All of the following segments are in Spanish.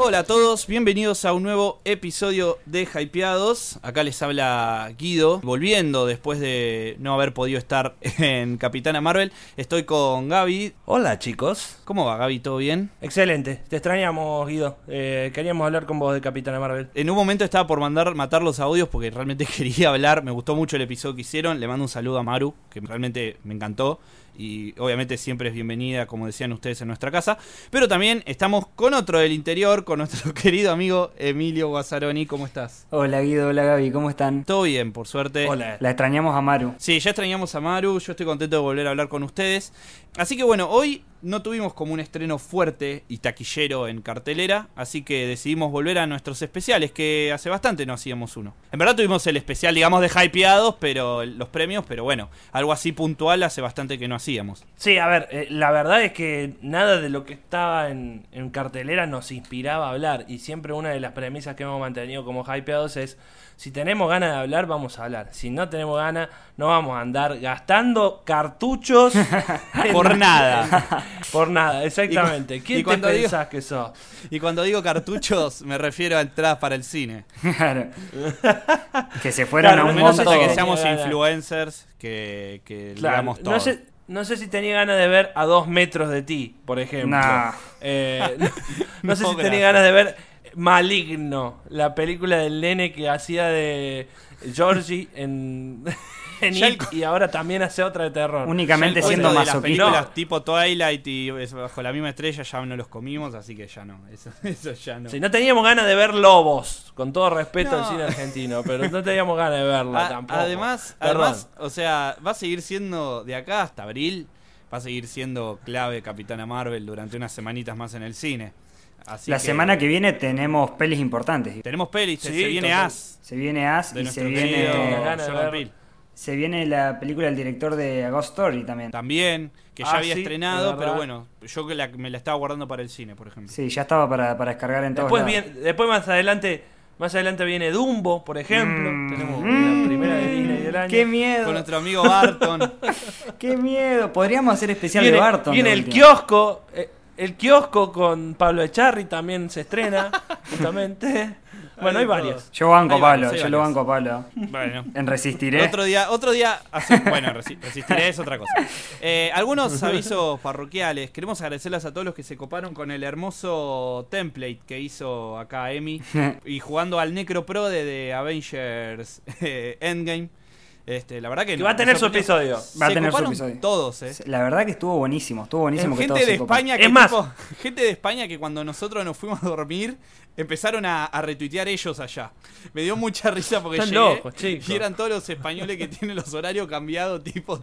Hola a todos, bienvenidos a un nuevo episodio de Hypeados. Acá les habla Guido, volviendo después de no haber podido estar en Capitana Marvel. Estoy con Gaby. Hola chicos. ¿Cómo va, Gaby? ¿Todo bien? Excelente, te extrañamos, Guido. Queríamos hablar con vos de Capitana Marvel. En un momento estaba por matar los audios porque realmente quería hablar. Me gustó mucho el episodio que hicieron. Le mando un saludo a Maru, que realmente me encantó. Y obviamente siempre es bienvenida, como decían ustedes, en nuestra casa. Pero también estamos con otro del interior, con nuestro querido amigo Emilio Guazzaroni. ¿Cómo estás? Hola Guido, hola Gaby, ¿cómo están? Todo bien, por suerte. Hola. La extrañamos a Maru. Sí, ya extrañamos a Maru, yo estoy contento de volver a hablar con ustedes. Así que bueno, hoy no tuvimos como un estreno fuerte y taquillero en cartelera, así que decidimos volver a nuestros especiales, que hace bastante no hacíamos uno. En verdad tuvimos el especial, digamos, de Hypeados, pero los premios, pero bueno, algo así puntual hace bastante que no hacíamos. Sí, a ver, la verdad es que nada de lo que estaba en cartelera nos inspiraba a hablar. Y siempre una de las premisas que hemos mantenido como Hypeados es: si tenemos ganas de hablar, vamos a hablar. Si no tenemos ganas, no vamos a andar gastando cartuchos Por nada. Por nada, exactamente. ¿Quién te pensás que sos? Y cuando digo cartuchos, me refiero a entradas para el cine. Claro. Que se fueron Claro, a un Menos monto. hasta que seamos Claro. influencers, que Claro, digamos todo. no sé si tenía ganas de ver A 2 metros de ti, por ejemplo. Nah. No sé No, si tenía gracias. ganas de ver Maligno, la película del nene que hacía de Georgie en Ya It, y ahora también hace otra de terror. Únicamente Ya el siendo cuento de las masoquista. películas tipo Twilight y Bajo la misma estrella ya no los comimos, así que ya no. Eso ya no. Sí, no teníamos ganas de ver Lobos, con todo respeto No. al cine argentino, pero no teníamos ganas de verla tampoco. Además, o sea, va a seguir siendo de acá hasta abril, va a seguir siendo clave Capitana Marvel durante unas semanitas más en el cine. Así La semana que viene tenemos pelis importantes. tenemos pelis, Sí, se viene total. As Se viene As de y nuestro se querido viene, ganas de Jordan ver. Peele. se viene la película del director de A Ghost Story también. También, que ya Ah, había sí, estrenado, es pero verdad. bueno, yo que me la estaba guardando para el cine, por ejemplo. Sí, ya estaba para descargar en todos Después, lados. después más adelante viene Dumbo, por ejemplo. Tenemos Mm. la primera de Disney del año. ¡Qué miedo! Con nuestro amigo Barton. ¡Qué miedo! Podríamos hacer especial Viene, de Barton. viene de el última. kiosco. El kiosco con Pablo Echarri también se estrena, justamente. Bueno, hay varios. Yo banco Hay a Pablo, varios, yo hay lo varios. banco a Pablo. Bueno. En Resistiré. Otro día bueno, resistiré es otra cosa. Algunos avisos parroquiales. Queremos agradecerles a todos los que se coparon con el hermoso template que hizo acá Emi y jugando al Necropro de Avengers Endgame. La verdad que va a tener su episodio. Va a Se tener su coparon episodio. todos, La verdad que estuvo buenísimo que gente todos de se copan. España Es más, gente de España que cuando nosotros nos fuimos a dormir empezaron a retuitear ellos allá. Me dio mucha risa porque Están llegué locos, chicos. y eran todos los españoles que tienen los horarios cambiados, tipo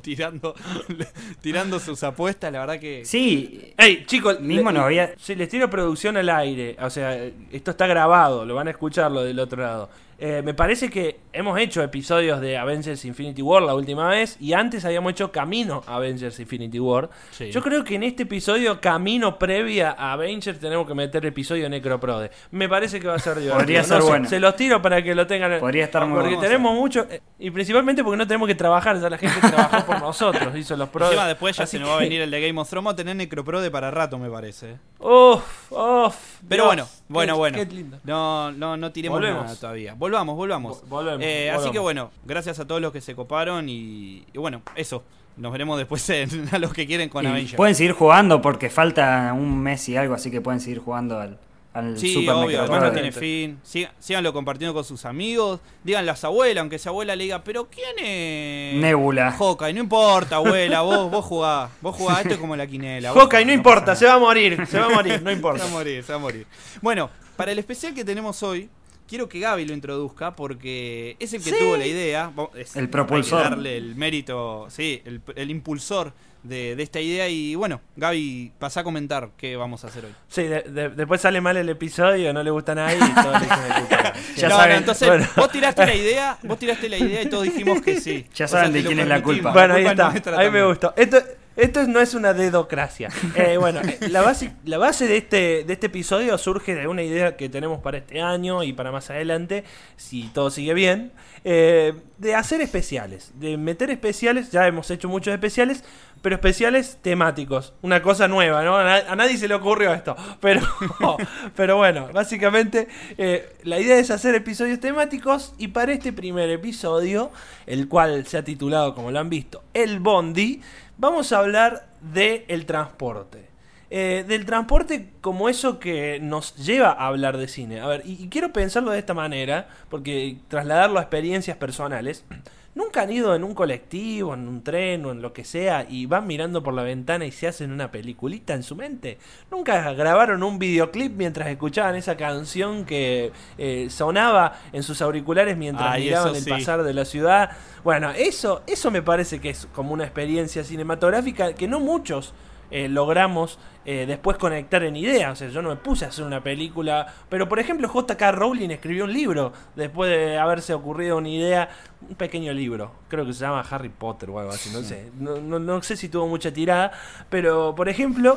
tirando sus apuestas, la verdad que Sí, Ey, chicos, Mismo nos había- si les tiro producción al aire, o sea, esto está grabado, lo van a escuchar lo del otro lado. Me parece que hemos hecho episodios de Avengers Infinity War la última vez y antes habíamos hecho camino a Avengers Infinity War. Sí. Yo creo que en este episodio, camino previa a Avengers, tenemos que meter episodio Necroprode. Me parece que va a ser divertido. Podría ser sé, bueno. Se los tiro para que lo tengan. Podría estar muy Porque bueno. tenemos mucho, y principalmente porque no tenemos que trabajar, ya la gente trabajó por nosotros, hizo los prodes. encima después ya Así se nos va a que- venir el de Game of Thrones, vamos a tener Necroprode para rato, me parece. Uf. Pero Dios, bueno. Qué lindo. No tiremos Volvemos. nada todavía. Volvamos. Volvemos. Así que bueno, gracias a todos los que se coparon y bueno, eso. Nos veremos después a los que quieren con y Avengers. pueden seguir jugando porque falta un mes y algo, así que pueden seguir jugando al Sí, Super obvio, Necroprode. además no tiene fin. Síganlo compartiendo con sus amigos. Díganle a su abuela, aunque su abuela le diga, ¿pero quién es? Nebula. Hawkeye, no importa, abuela, vos jugás. Vos jugás, esto es como la quinela. Hawkeye, no importa, pasa se va a morir, no nada. importa. Se va a morir. Bueno, para el especial que tenemos hoy, quiero que Gaby lo introduzca porque es el que tuvo la idea. El propulsor. Hay que darle el mérito, sí, el impulsor de esta idea. Y bueno, Gaby, pasá a comentar qué vamos a hacer hoy. Sí, después sale mal el episodio, no le gusta a nadie y todo le echan la culpa. Ya no, saben, no, entonces bueno. vos tiraste la idea y todos dijimos que sí. Ya O sea, saben de te lo quién es la permitimos. culpa. Bueno, ahí La culpa está, es nuestra ahí me también. gustó. Esto no es una dedocracia. Bueno, la base de este episodio surge de una idea que tenemos para este año y para más adelante, si todo sigue bien, de hacer especiales, de meter especiales. Ya hemos hecho muchos especiales, pero especiales temáticos. Una cosa nueva, ¿no? A nadie se le ocurrió esto. Pero bueno, básicamente la idea es hacer episodios temáticos. Y para este primer episodio, el cual se ha titulado, como lo han visto, El Bondi, vamos a hablar del transporte. Del transporte como eso que nos lleva a hablar de cine. A ver, y quiero pensarlo de esta manera, porque trasladarlo a experiencias personales. ¿Nunca han ido en un colectivo, en un tren o en lo que sea y van mirando por la ventana y se hacen una peliculita en su mente? ¿Nunca grabaron un videoclip mientras escuchaban esa canción que sonaba en sus auriculares mientras miraban el pasar de la ciudad? Bueno, eso me parece que es como una experiencia cinematográfica que no muchos logramos después conectar en ideas. O sea, yo no me puse a hacer una película, pero por ejemplo J.K. Rowling escribió un libro después de haberse ocurrido una idea, un pequeño libro, creo que se llama Harry Potter o algo así, no sé, no sé si tuvo mucha tirada, pero por ejemplo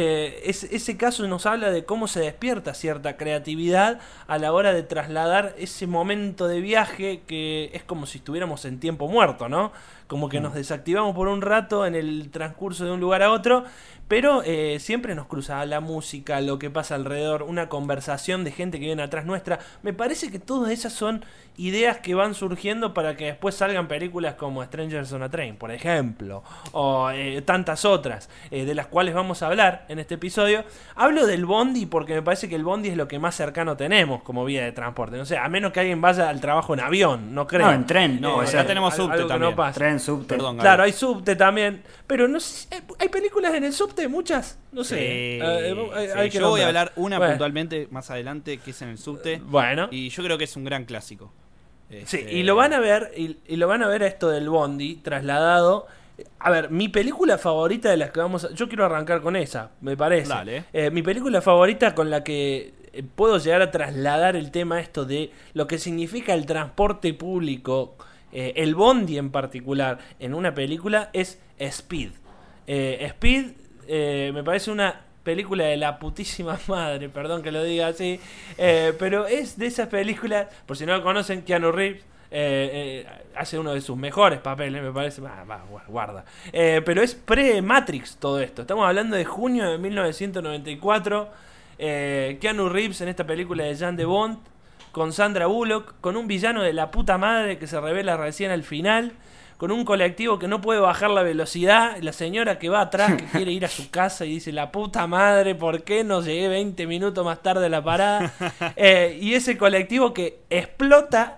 ese caso nos habla de cómo se despierta cierta creatividad a la hora de trasladar ese momento de viaje que es como si estuviéramos en tiempo muerto, ¿no? Como que nos desactivamos por un rato en el transcurso de un lugar a otro, pero siempre nos cruza la música, lo que pasa alrededor, una conversación de gente que viene atrás nuestra. Me parece que todas esas son ideas que van surgiendo para que después salgan películas como Strangers on a Train, por ejemplo, o tantas otras, de las cuales vamos a hablar en este episodio. Hablo del Bondi porque me parece que el Bondi es lo que más cercano tenemos como vía de transporte. No sé, a menos que alguien vaya al trabajo en avión, no creo. No, en tren. No, acá tenemos subte también. No tren, subte. Perdón, claro, hay subte también, pero no sé, hay películas en el subte, muchas, no sé. Hay que yo voy a nombrar. hablar una puntualmente más adelante, que es en el subte. Bueno. Y yo creo que es un gran clásico. Sí, y lo van a ver, y lo van a ver a esto del Bondi trasladado. A ver, mi película favorita de las que vamos a... Yo quiero arrancar con esa, me parece. Dale. Mi película favorita con la que puedo llegar a trasladar el tema esto de lo que significa el transporte público, el Bondi en particular, en una película, es Speed. Speed me parece una película de la putísima madre, perdón que lo diga así, pero es de esas películas, por si no lo conocen, Keanu Reeves hace uno de sus mejores papeles, me parece, guarda, pero es pre-Matrix todo esto, estamos hablando de junio de 1994, Keanu Reeves en esta película de Jean de Bond, con Sandra Bullock, con un villano de la puta madre que se revela recién al final, con un colectivo que no puede bajar la velocidad, la señora que va atrás que quiere ir a su casa y dice, la puta madre, ¿por qué no llegué 20 minutos más tarde a la parada? Y ese colectivo que explota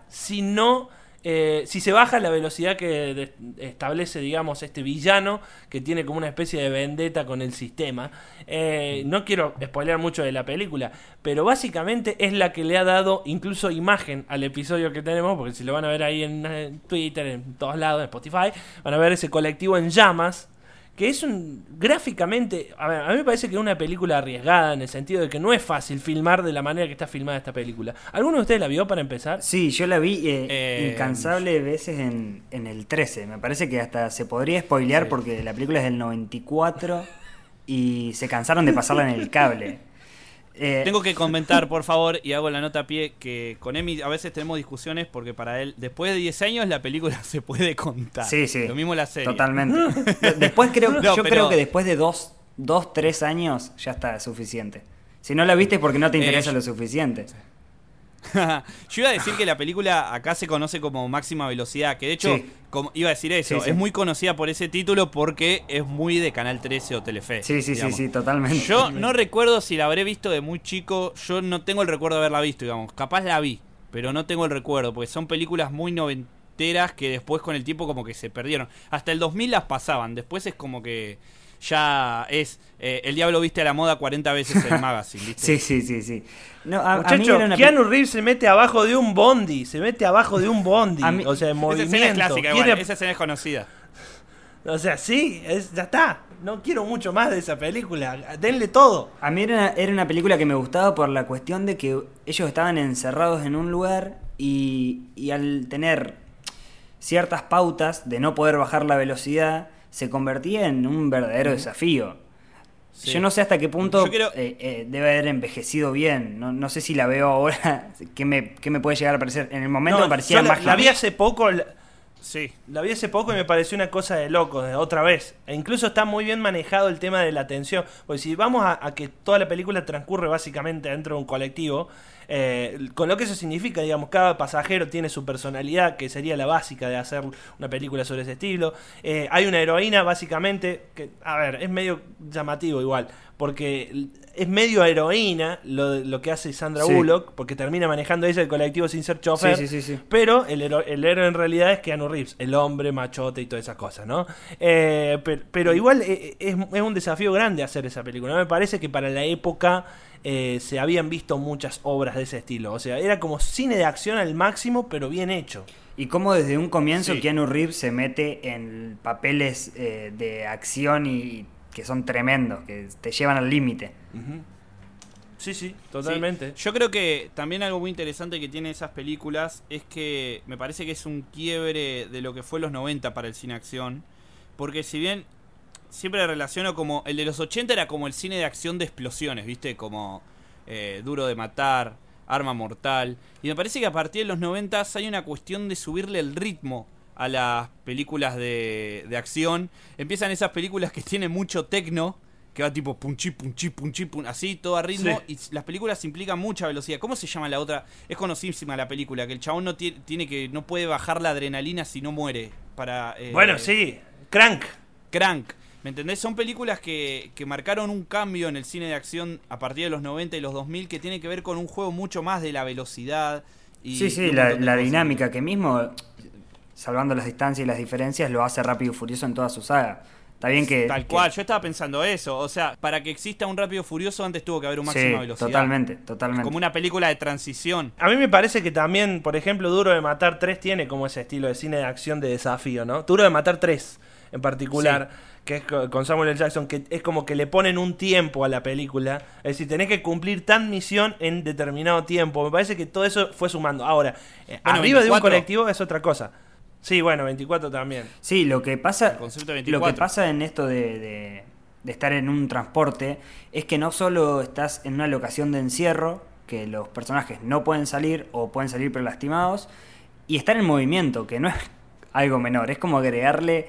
si se baja la velocidad que establece, digamos, este villano que tiene como una especie de vendetta con el sistema. No quiero spoilear mucho de la película, pero básicamente es la que le ha dado incluso imagen al episodio que tenemos, porque si lo van a ver ahí en Twitter, en todos lados, en Spotify, van a ver ese colectivo en llamas, que es gráficamente, a mí me parece que es una película arriesgada en el sentido de que no es fácil filmar de la manera que está filmada esta película. ¿Alguno de ustedes la vio para empezar? Sí, yo la vi incansables veces en el 13. Me parece que hasta se podría spoilear porque la película es del 94 y se cansaron de pasarla en el cable. Tengo que comentar, por favor, y hago la nota a pie, que con Emi a veces tenemos discusiones porque para él, después de 10 años, la película se puede contar. Sí, sí. Lo mismo la serie. Totalmente. Después creo que después de 3 años ya está suficiente. Si no la viste es porque no te interesa lo suficiente. Yo iba a decir que la película acá se conoce como Máxima Velocidad, que de hecho, iba a decir eso, es muy conocida por ese título porque es muy de Canal 13 o Telefe. Sí, totalmente. Yo no recuerdo si la habré visto de muy chico, yo no tengo el recuerdo de haberla visto, digamos, capaz la vi, pero no tengo el recuerdo, porque son películas muy noventeras que después con el tiempo como que se perdieron. Hasta el 2000 las pasaban, después es como que ya es El Diablo Viste a la Moda 40 veces el magazine, ¿viste? Sí. No, muchachos, Keanu Reeves se mete abajo de un bondi, o sea, en movimiento. Esa escena es clásica, igual, esa escena es conocida. O sea, ya está. No quiero mucho más de esa película. Denle todo. A mí era una película que me gustaba por la cuestión de que ellos estaban encerrados en un lugar y al tener ciertas pautas de no poder bajar la velocidad, se convertía en un verdadero desafío. Sí. Yo no sé hasta qué punto debe haber envejecido bien. No sé si la veo ahora. ¿Qué me puede llegar a parecer? En el momento me parecía más... La vi hace poco... Sí, la vi hace poco y me pareció una cosa de loco, otra vez. E incluso está muy bien manejado el tema de la tensión. Porque si vamos a que toda la película transcurre básicamente dentro de un colectivo, con lo que eso significa, digamos, cada pasajero tiene su personalidad, que sería la básica de hacer una película sobre ese estilo. Hay una heroína, básicamente, que, a ver, es medio llamativo igual, porque es medio heroína lo que hace Sandra Bullock, porque termina manejando ella el colectivo sin ser chofer, sí. Pero el héroe en realidad es Keanu Reeves, el hombre machote y todas esas cosas, ¿no? Pero igual es un desafío grande hacer esa película. Me parece que para la época se habían visto muchas obras de ese estilo. O sea, era como cine de acción al máximo, pero bien hecho. Y cómo desde un comienzo Keanu Reeves se mete en papeles de acción y que son tremendos, que te llevan al límite. Uh-huh. Sí, totalmente. Sí. Yo creo que también algo muy interesante que tiene esas películas es que me parece que es un quiebre de lo que fue los 90 para el cine acción. Porque si bien siempre relaciono como... El de los 80 era como el cine de acción de explosiones, ¿viste? Como Duro de Matar, Arma Mortal. Y me parece que a partir de los 90 hay una cuestión de subirle el ritmo a las películas de acción. Empiezan esas películas que tienen mucho tecno, que va tipo punchi, así, todo a ritmo. Sí. Y las películas implican mucha velocidad. ¿Cómo se llama la otra? Es conocidísima la película, que el chabón no puede bajar la adrenalina si no muere. Bueno, sí, Crank. ¿Me entendés? Son películas que marcaron un cambio en el cine de acción a partir de los 90 y los 2000, que tiene que ver con un juego mucho más de la velocidad. Sí, la dinámica que mismo... salvando las distancias y las diferencias, lo hace Rápido y Furioso en toda su saga. Está bien que... Tal cual, yo estaba pensando eso. O sea, para que exista un Rápido y Furioso antes tuvo que haber un máxima velocidad. Totalmente. Como una película de transición. A mí me parece que también, por ejemplo, Duro de Matar 3 tiene como ese estilo de cine de acción de desafío, ¿no? Duro de Matar 3, en particular, que es con Samuel L. Jackson, que es como que le ponen un tiempo a la película. Es decir, tenés que cumplir tan misión en determinado tiempo. Me parece que todo eso fue sumando. Ahora, arriba 24. De un colectivo es otra cosa. Sí, bueno, 24 también. Sí, lo que pasa en esto de estar en un transporte es que no solo estás en una locación de encierro, que los personajes no pueden salir o pueden salir pero lastimados, y estar en movimiento, que no es algo menor, es como agregarle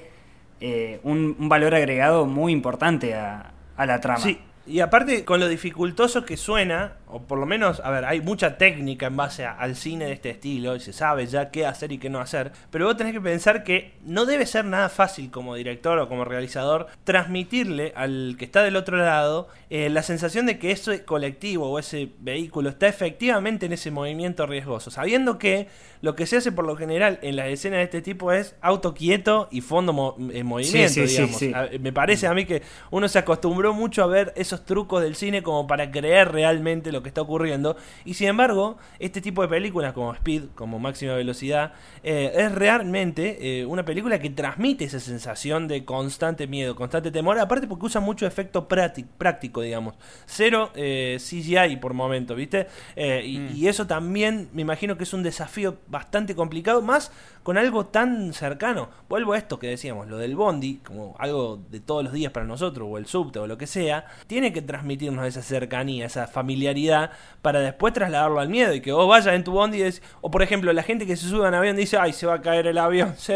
un valor agregado muy importante a la trama. Sí. Y aparte, con lo dificultoso que suena, o por lo menos, a ver, hay mucha técnica en base al cine de este estilo, y se sabe ya qué hacer y qué no hacer, pero vos tenés que pensar que no debe ser nada fácil como director o como realizador transmitirle al que está del otro lado la sensación de que ese colectivo o ese vehículo está efectivamente en ese movimiento riesgoso, sabiendo que lo que se hace por lo general en las escenas de este tipo es auto quieto y fondo en movimiento, digamos. Sí. Me parece a mí que uno se acostumbró mucho a ver esos trucos del cine como para creer realmente lo que está ocurriendo, y sin embargo este tipo de películas como Speed, como Máxima Velocidad, es realmente una película que transmite esa sensación de constante miedo, constante temor, aparte porque usa mucho efecto práctico, digamos, cero CGI por momento, ¿viste? Y eso también me imagino que es un desafío bastante complicado, más con algo tan cercano. Vuelvo a esto que decíamos, lo del bondi, como algo de todos los días para nosotros, o el subte o lo que sea, tiene que transmitirnos esa cercanía, esa familiaridad, para después trasladarlo al miedo, y que vos vayas en tu bondi y decís, o por ejemplo la gente que se sube a un avión y dice, ay, se va a caer el avión, Dios,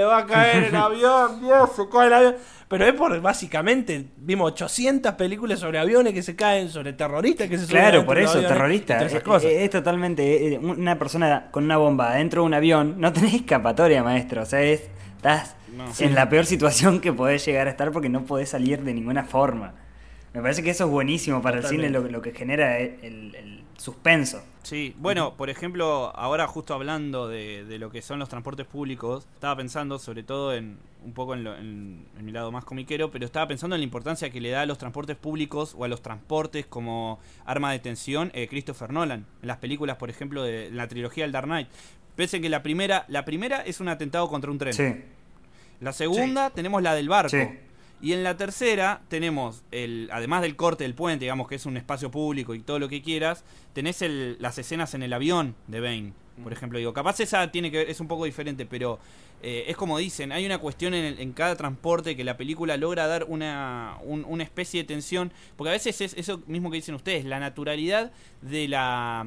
se cae el avión, pero es por, básicamente, vimos 800 películas sobre aviones que se caen, sobre terroristas que se suben. Claro, por eso, terroristas, es totalmente, una persona con una bomba dentro de un avión, no tenés escapatoria, maestro, o sea, estás en la peor situación que podés llegar a estar porque no podés salir de ninguna forma. Me parece que eso es buenísimo para el cine, lo que genera el suspenso. Sí, bueno, por ejemplo, ahora justo hablando de lo que son los transportes públicos, estaba pensando sobre todo un poco en mi lado más comiquero, pero estaba pensando en la importancia que le da a los transportes públicos o a los transportes como arma de tensión Christopher Nolan, en las películas, por ejemplo, de la trilogía del Dark Knight. Pensé que la primera es un atentado contra un tren. Sí. La segunda tenemos la del barco. Sí. Y en la tercera tenemos, además del corte del puente, digamos que es un espacio público y todo lo que quieras, tenés las escenas en el avión de Bane. por ejemplo. Digo, capaz esa tiene que ver, es un poco diferente, pero es como dicen, hay una cuestión en cada transporte que la película logra dar una especie de tensión, porque a veces es eso mismo que dicen ustedes, la naturalidad de la...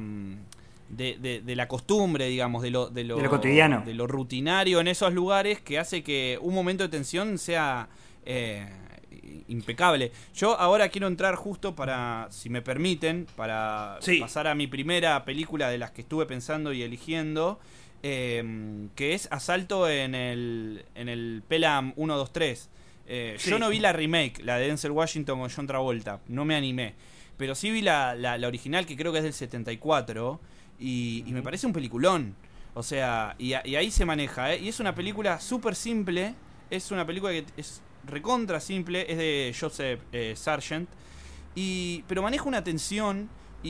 De la costumbre, digamos, de lo cotidiano, de lo rutinario en esos lugares, que hace que un momento de tensión sea impecable. Yo ahora quiero entrar justo para, si me permiten, para pasar a mi primera película de las que estuve pensando y eligiendo, que es Asalto en el Pelham 123. Yo no vi la remake, la de Denzel Washington con John Travolta, no me animé, pero sí vi la original, que creo que es del 74. Y me parece un peliculón. O sea, y ahí se maneja, y es una película súper simple. Es una película que es recontra simple. Es de Joseph Sargent, pero maneja una tensión.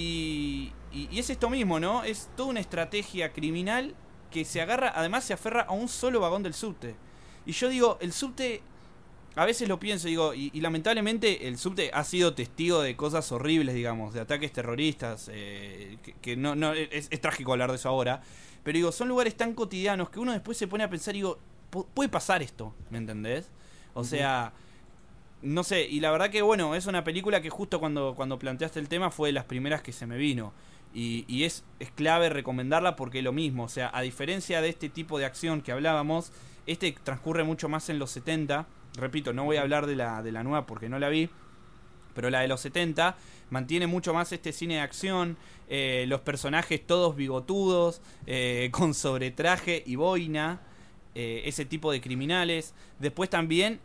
Y es esto mismo, ¿no? Es toda una estrategia criminal que se agarra, además se aferra a un solo vagón del subte. Y yo digo, el subte... A veces lo pienso, digo, y lamentablemente el subte ha sido testigo de cosas horribles, digamos, de ataques terroristas, que no es trágico hablar de eso ahora, pero digo, son lugares tan cotidianos que uno después se pone a pensar, digo, puede pasar esto, ¿me entendés? O sea, no sé, y la verdad que bueno, es una película que justo cuando planteaste el tema fue de las primeras que se me vino, y es clave recomendarla porque es lo mismo, o sea, a diferencia de este tipo de acción que hablábamos, transcurre mucho más en los 70. Repito, no voy a hablar de la nueva porque no la vi, pero la de los 70 mantiene mucho más este cine de acción, los personajes todos bigotudos, con sobretraje y boina, ese tipo de criminales. Después también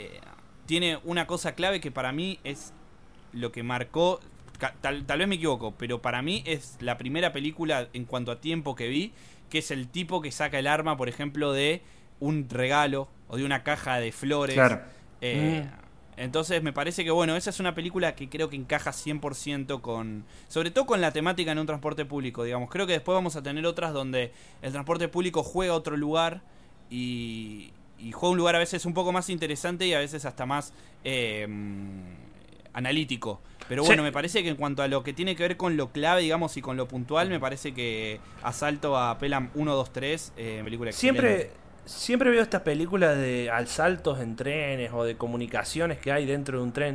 tiene una cosa clave que para mí es lo que marcó, tal vez me equivoco, pero para mí es la primera película en cuanto a tiempo que vi, que es el tipo que saca el arma, por ejemplo, de un regalo o de una caja de flores. Claro. Entonces me parece que bueno, esa es una película que creo que encaja 100% sobre todo con la temática en un transporte público, digamos. Creo que después vamos a tener otras donde el transporte público juega a otro lugar y juega un lugar a veces un poco más interesante y a veces hasta más analítico. Pero bueno, me parece que en cuanto a lo que tiene que ver con lo clave, digamos, y con lo puntual, me parece que Asalto a Pelham 123, película excelente. Siempre veo estas películas de asaltos en trenes o de comunicaciones que hay dentro de un tren.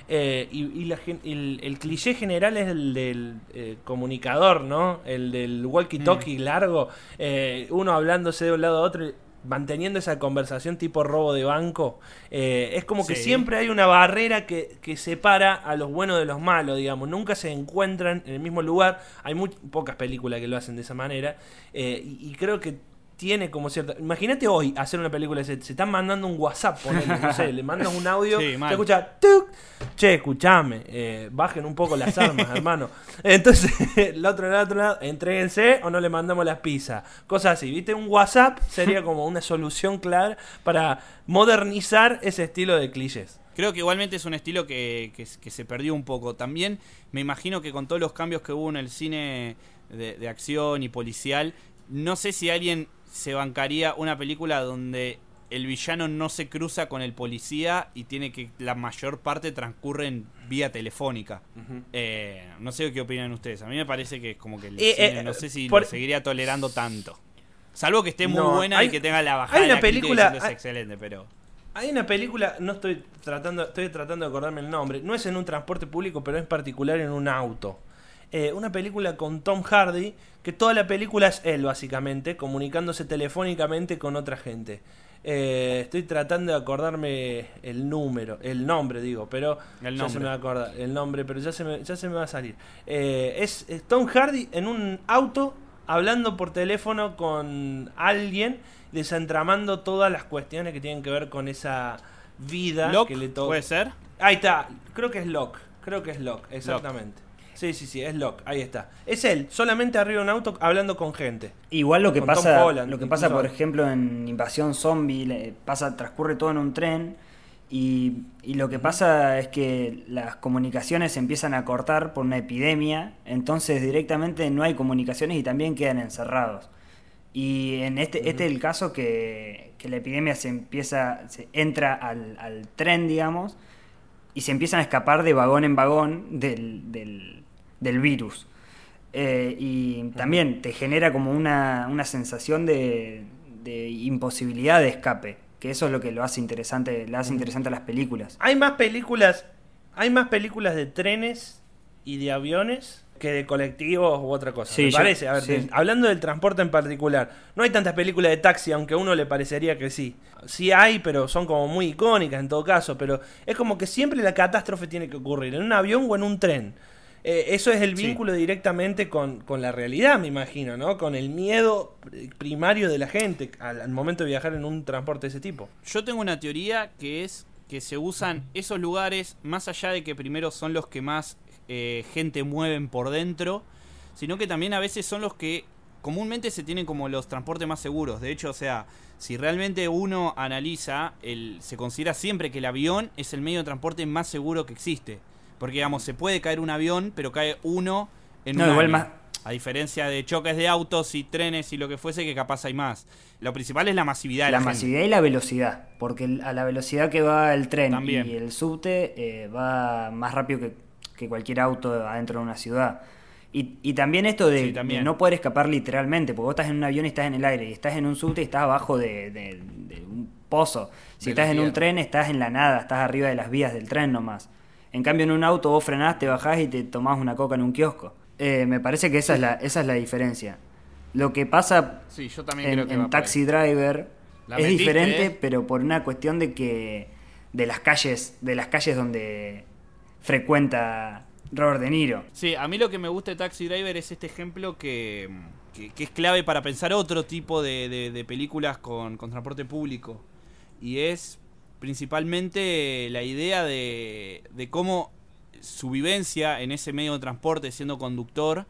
El cliché general es el del comunicador, ¿no? El del walkie-talkie largo, uno hablándose de un lado a otro, manteniendo esa conversación tipo robo de banco. Es como que siempre hay una barrera que separa a los buenos de los malos, digamos. Nunca se encuentran en el mismo lugar. Hay muy pocas películas que lo hacen de esa manera. Y creo que tiene como cierta... Imagínate hoy hacer una película, se están mandando un WhatsApp, ponele, no sé, le mandas un audio, se escucha, ¡tuc! Che, escuchame, bajen un poco las armas, hermano. Entonces, el otro lado, entréguense o no le mandamos las pizzas. Cosas así, ¿viste? Un WhatsApp sería como una solución clara para modernizar ese estilo de clichés. Creo que igualmente es un estilo que se perdió un poco. También me imagino que con todos los cambios que hubo en el cine de acción y policial, no sé si alguien se bancaría una película donde el villano no se cruza con el policía y tiene que la mayor parte transcurre en vía telefónica. No sé qué opinan ustedes. A mí me parece que es como que el cine, no sé si lo seguiría tolerando tanto. Salvo que esté muy buena y que tenga la bajada. Hay una película, es excelente, pero... Hay una película, estoy tratando de acordarme el nombre. No es en un transporte público, pero es particular en un auto. Una película con Tom Hardy, que toda la película es él básicamente, comunicándose telefónicamente con otra gente. Estoy tratando de acordarme el nombre digo, pero ya se me va a acordar el nombre, pero ya se me va a salir. Es Tom Hardy en un auto hablando por teléfono con alguien, desentramando todas las cuestiones que tienen que ver con esa vida Locke, que le toca. ¿puede ser? Ahí está, creo que es Locke, exactamente. Locke. Sí, es Locke, ahí está. Es él, solamente arriba de un auto hablando con gente. Igual lo que pasa, por ejemplo, en Invasión Zombie, transcurre todo en un tren y lo que pasa es que las comunicaciones se empiezan a cortar por una epidemia, entonces directamente no hay comunicaciones y también quedan encerrados. Y en este es el caso que la epidemia se entra al tren, digamos, y se empiezan a escapar de vagón en vagón del virus. Y también te genera como una sensación de imposibilidad de escape, que eso es lo que lo hace interesante, le hace interesante a las películas. Hay más películas de trenes y de aviones que de colectivos u otra cosa. Sí, me parece. A ver, sí. Hablando del transporte en particular, no hay tantas películas de taxi, aunque a uno le parecería que sí. Sí hay, pero son como muy icónicas en todo caso. Pero es como que siempre la catástrofe tiene que ocurrir en un avión o en un tren. Eso es el vínculo directamente con la realidad, me imagino, ¿no? Con el miedo primario de la gente al momento de viajar en un transporte de ese tipo. Yo tengo una teoría que es que se usan esos lugares, más allá de que primero son los que más gente mueven por dentro, sino que también a veces son los que comúnmente se tienen como los transportes más seguros. De hecho, o sea, si realmente uno analiza, se considera siempre que el avión es el medio de transporte más seguro que existe. Porque, digamos, se puede caer un avión, pero cae uno en un igual año. más. A diferencia de choques de autos y trenes y lo que fuese, que capaz hay más. Lo principal es la masividad de la gente. masividad y la velocidad, porque a la velocidad que va el tren También. y el subte va más rápido que cualquier auto adentro de una ciudad. Y también esto de no poder escapar literalmente, porque vos estás en un avión y estás en el aire, y estás en un subte y estás abajo de un pozo. Si estás en un tren, estás en la nada, estás arriba de las vías del tren nomás. En cambio, en un auto vos frenás, te bajás y te tomás una coca en un kiosco. Me parece que esa es la diferencia. Lo que pasa yo también creo que en Taxi Driver es diferente, pero por una cuestión de las calles donde frecuenta Robert De Niro. Sí, a mí lo que me gusta de Taxi Driver es este ejemplo que es clave para pensar otro tipo de películas con transporte público. Y es principalmente la idea de cómo su vivencia en ese medio de transporte siendo conductor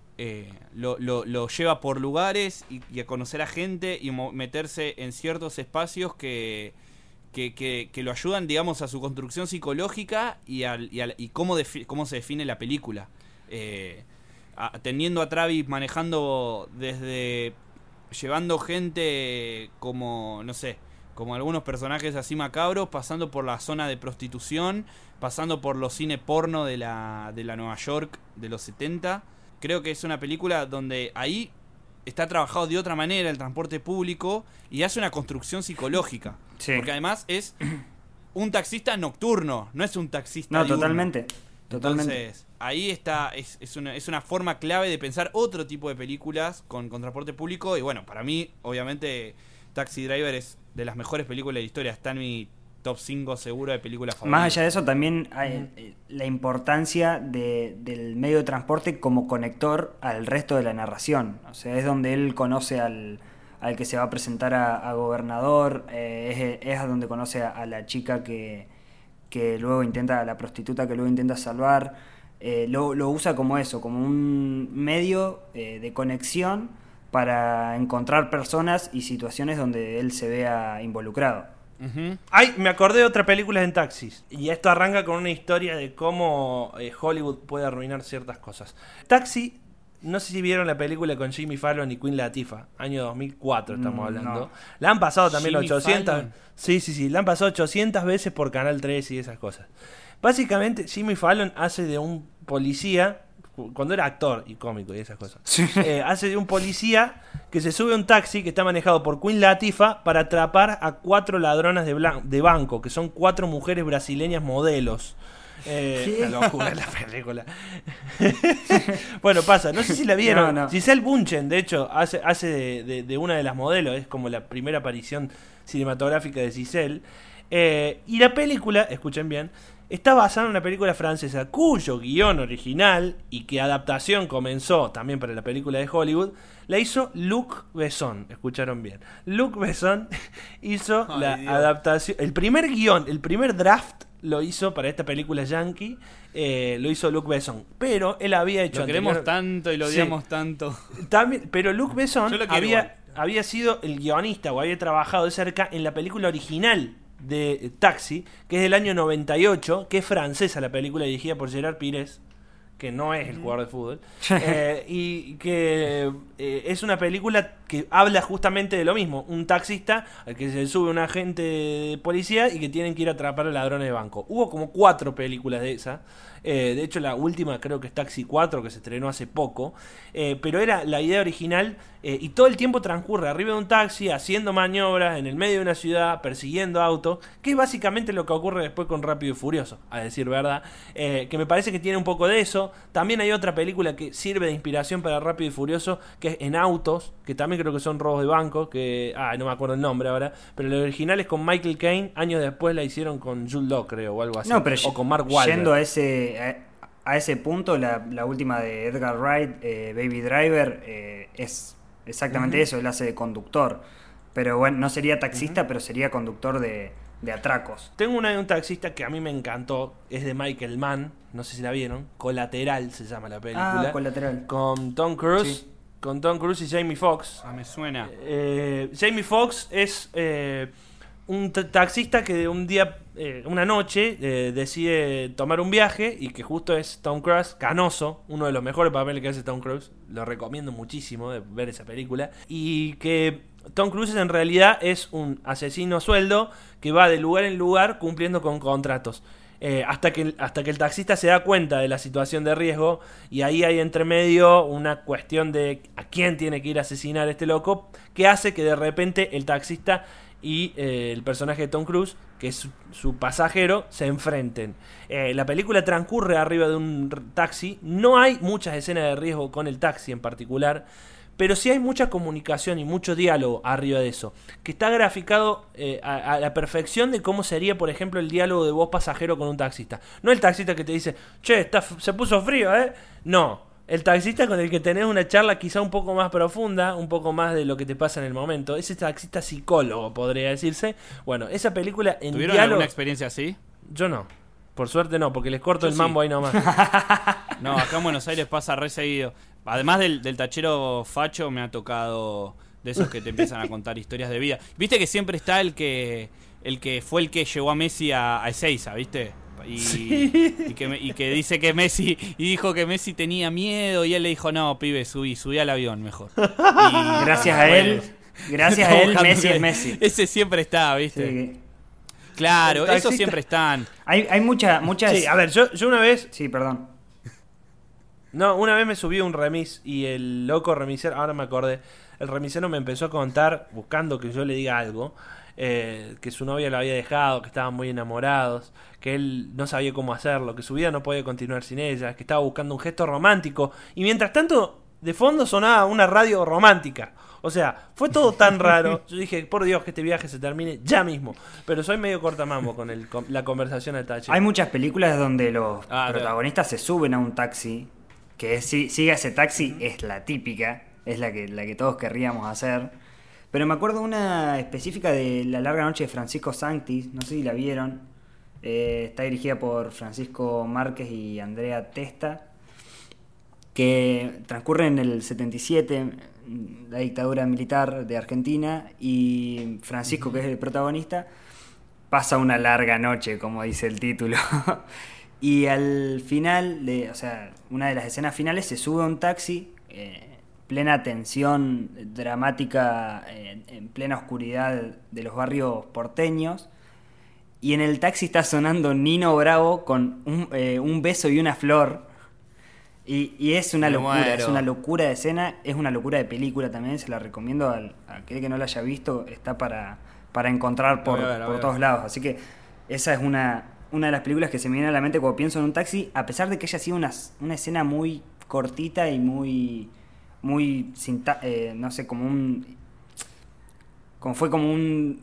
lo lleva por lugares y a conocer a gente y meterse en ciertos espacios que lo ayudan, digamos, a su construcción psicológica y cómo se define la película. Teniendo a Travis manejando llevando gente como, no sé, como algunos personajes así macabros, pasando por la zona de prostitución, pasando por los cine porno de la Nueva York de los 70. Creo que es una película donde ahí está trabajado de otra manera el transporte público y hace una construcción psicológica. Sí. Porque además es un taxista nocturno, no es un taxista diurno. Totalmente. Entonces, ahí está, es una forma clave de pensar otro tipo de películas con transporte público. Y bueno, para mí, obviamente, Taxi Driver es de las mejores películas de la historia. Está en mi top 5 seguro de películas favoritas. Más allá de eso, también hay la importancia del medio de transporte como conector al resto de la narración. O sea, es donde él conoce al que se va a presentar a gobernador, es a donde conoce a la chica que luego intenta, a la prostituta que luego intenta salvar. Lo usa como eso, como un medio de conexión para encontrar personas y situaciones donde él se vea involucrado. Uh-huh. Ay, me acordé de otra película en Taxis. Y esto arranca con una historia de cómo Hollywood puede arruinar ciertas cosas. Taxi, no sé si vieron la película con Jimmy Fallon y Queen Latifah, año 2004 estamos hablando. No. La han pasado también Jimmy 800. Fallon. Sí, la han pasado 800 veces por Canal 3 y esas cosas. Básicamente Jimmy Fallon hace de un policía, cuando era actor y cómico y esas cosas, sí. Hace de un policía que se sube a un taxi que está manejado por Queen Latifah para atrapar a 4 ladronas de banco, que son 4 mujeres brasileñas modelos. Una locura la película. Bueno, pasa, no sé si la vieron. No. Giselle Bunchen, de hecho, hace de una de las modelos, es como la primera aparición cinematográfica de Giselle. Y la película, escuchen bien, está basada en una película francesa cuyo guión original y que adaptación comenzó también para la película de Hollywood, la hizo Luc Besson. Escucharon bien. Luc Besson hizo adaptación. El primer guión, el primer draft lo hizo para esta película yankee, lo hizo Luc Besson. Pero él había hecho... Lo queremos tanto y lo odiamos tanto. También, pero Luc Besson había sido el guionista o había trabajado de cerca en la película original de Taxi, que es del año 98, que es francesa la película dirigida por Gerard Pires, que no es el jugador de fútbol, y que es una película que habla justamente de lo mismo. Un taxista al que se sube un agente de policía y que tienen que ir a atrapar a ladrones de banco. Hubo como 4 películas de esa. De hecho, la última creo que es Taxi 4, que se estrenó hace poco. Pero era la idea original. Y todo el tiempo transcurre arriba de un taxi, haciendo maniobras en el medio de una ciudad, persiguiendo autos. Que es básicamente lo que ocurre después con Rápido y Furioso, a decir verdad. Que me parece que tiene un poco de eso. También hay otra película que sirve de inspiración para Rápido y Furioso, que es En Autos, que también creo que son robos de banco. Que no me acuerdo el nombre ahora. Pero la original es con Michael Caine. Años después la hicieron con Jude Law, creo, o algo así. No, pero o con Mark Wahlberg. Yendo a ese punto, la última de Edgar Wright, Baby Driver, es exactamente eso, él hace de conductor. Pero bueno, no sería taxista, pero sería conductor de atracos. Tengo una de un taxista que a mí me encantó, es de Michael Mann, no sé si la vieron, Colateral se llama la película. Colateral. Con Tom Cruise. Sí. Con Tom Cruise y Jamie Foxx. Me suena. Jamie Foxx es un taxista que un día, una noche, decide tomar un viaje y que justo es Tom Cruise, canoso, uno de los mejores papeles que hace Tom Cruise. Lo recomiendo muchísimo de ver esa película. Y que Tom Cruise en realidad es un asesino a sueldo que va de lugar en lugar cumpliendo con contratos. Hasta que el taxista se da cuenta de la situación de riesgo y ahí hay entre medio una cuestión de a quién tiene que ir a asesinar este loco, que hace que de repente el taxista y el personaje de Tom Cruise, que es su pasajero, se enfrenten. La película transcurre arriba de un taxi. No hay muchas escenas de riesgo con el taxi en particular, pero sí hay mucha comunicación y mucho diálogo arriba de eso, que está graficado a la perfección de cómo sería, por ejemplo, el diálogo de vos pasajero con un taxista. No el taxista que te dice, che, se puso frío, ¿eh? No, el taxista con el que tenés una charla quizá un poco más profunda, un poco más de lo que te pasa en el momento. Ese taxista psicólogo, podría decirse. Bueno, esa película en ¿Tuvieron diálogo... alguna experiencia así? Yo no. Por suerte no, porque les corto el mambo ahí nomás. No, acá en Buenos Aires pasa re seguido. Además del tachero facho, me ha tocado de esos que te empiezan a contar historias de vida. Viste que siempre está el que fue el que llevó a Messi a Ezeiza, ¿viste? Y que dice que Messi, y dijo que Messi tenía miedo y él le dijo, no, pibe, subí al avión mejor. Y gracias a él, Messi es Messi. Ese siempre está, ¿viste? Sí. Claro, esos siempre están. Hay muchas... Sí, a ver, yo una vez... Sí, perdón. No, una vez me subí a un remis y el loco remisero, ahora me acordé, el remisero me empezó a contar, buscando que yo le diga algo, que su novia lo había dejado, que estaban muy enamorados, que él no sabía cómo hacerlo, que su vida no podía continuar sin ella, que estaba buscando un gesto romántico, y mientras tanto, de fondo sonaba una radio romántica. O sea, fue todo tan raro. Yo dije, por Dios, que este viaje se termine ya mismo. Pero soy medio cortamambo con la conversación al tache. Hay muchas películas donde los protagonistas se suben a un taxi, que sigue ese taxi, es la típica, es la que todos querríamos hacer. Pero me acuerdo una específica de La larga noche de Francisco Sanctis, no sé si la vieron. Está dirigida por Francisco Márquez y Andrea Testa, que transcurre en el 77, la dictadura militar de Argentina, y Francisco, que es el protagonista, pasa una larga noche, como dice el título. Y al final, una de las escenas finales, se sube a un taxi, plena tensión dramática, en plena oscuridad de los barrios porteños, y en el taxi está sonando Nino Bravo con un beso y una flor. Y es una locura, es una locura de escena, es una locura de película también, se la recomiendo a aquel que no la haya visto, está para encontrar por todos lados. Así que esa es una de las películas que se me viene a la mente cuando pienso en un taxi, a pesar de que haya sido una escena muy cortita y muy no sé, como un... Fue como un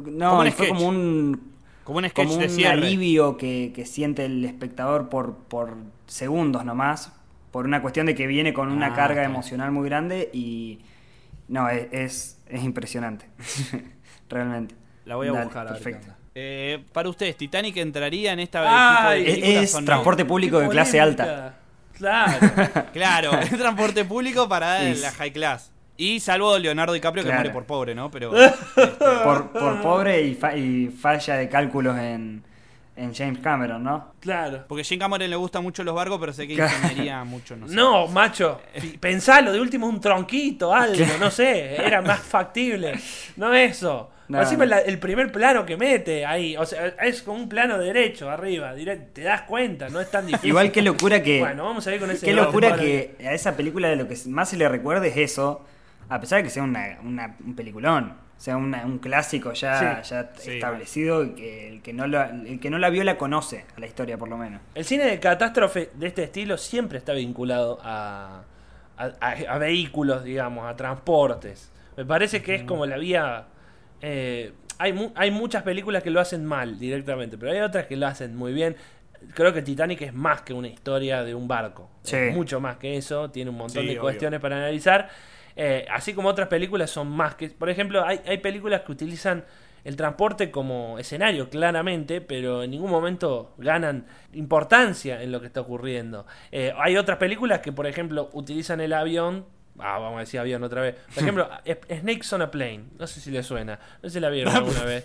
sketch de cierre. Alivio que siente el espectador por segundos nomás, por una cuestión de que viene con una carga emocional muy grande, y no, es impresionante. Realmente. La voy a buscar. Perfecto. Para ustedes, ¿Titanic entraría en esta tipo de películas? Es transporte público de clase alta. Claro, es transporte público para la high class. Y salvo Leonardo DiCaprio, que muere por pobre, ¿no? Pero por pobre y falla de cálculos en en James Cameron, ¿no? Claro. Porque a James Cameron le gustan mucho los barcos, pero sé que ingeniería mucho, no sé. No, macho, pensalo, de último un tronquito, algo, no sé, era más factible. No eso. No. Encima el primer plano que mete ahí, o sea, es como un plano derecho arriba, te das cuenta, no es tan difícil. Igual qué locura que... Bueno, vamos a ir con ese... Qué locura que a esa película de lo que más se le recuerde es eso, a pesar de que sea un peliculón, o sea, un clásico ya establecido, y que el que no la vio la conoce a la historia por lo menos. El cine de catástrofe de este estilo siempre está vinculado a vehículos, digamos, a transportes. Me parece que es como la vía... hay muchas películas que lo hacen mal directamente, pero hay otras que lo hacen muy bien. Creo que Titanic es más que una historia de un barco. Sí. Es mucho más que eso, tiene un montón de obvio. cuestiones para analizar. Así como otras películas son más que... Por ejemplo, hay películas que utilizan el transporte como escenario, claramente, pero en ningún momento ganan importancia en lo que está ocurriendo. Hay otras películas que, por ejemplo, utilizan el avión. Vamos a decir avión otra vez. Por ejemplo, Snakes on a Plane. No sé si le suena. No sé si la vieron alguna vez.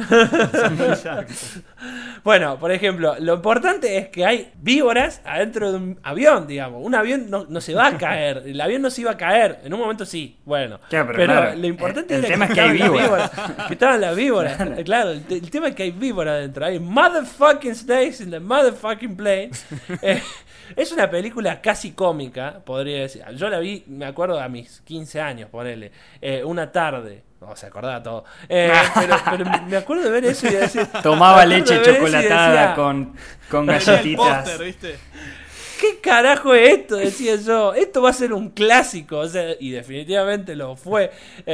Bueno, por ejemplo, lo importante es que hay víboras adentro de un avión, digamos. Un avión no se va a caer. El avión no se iba a caer. En un momento sí. Bueno. Claro, pero claro, lo importante el era tema es que hay víboras. Que estaban las víboras. Claro, el tema es que hay víboras adentro. Hay motherfucking snakes in the motherfucking plane. Es una película casi cómica, podría decir. Yo la vi, me acuerdo, a mis 15 años, ponele. Una tarde. No, se acordaba todo. Pero me acuerdo de ver eso y de decir... Tomaba leche chocolatada con galletitas. El póster, ¿viste? ¿Qué carajo es esto? Decía yo. Esto va a ser un clásico. O sea, y definitivamente lo fue.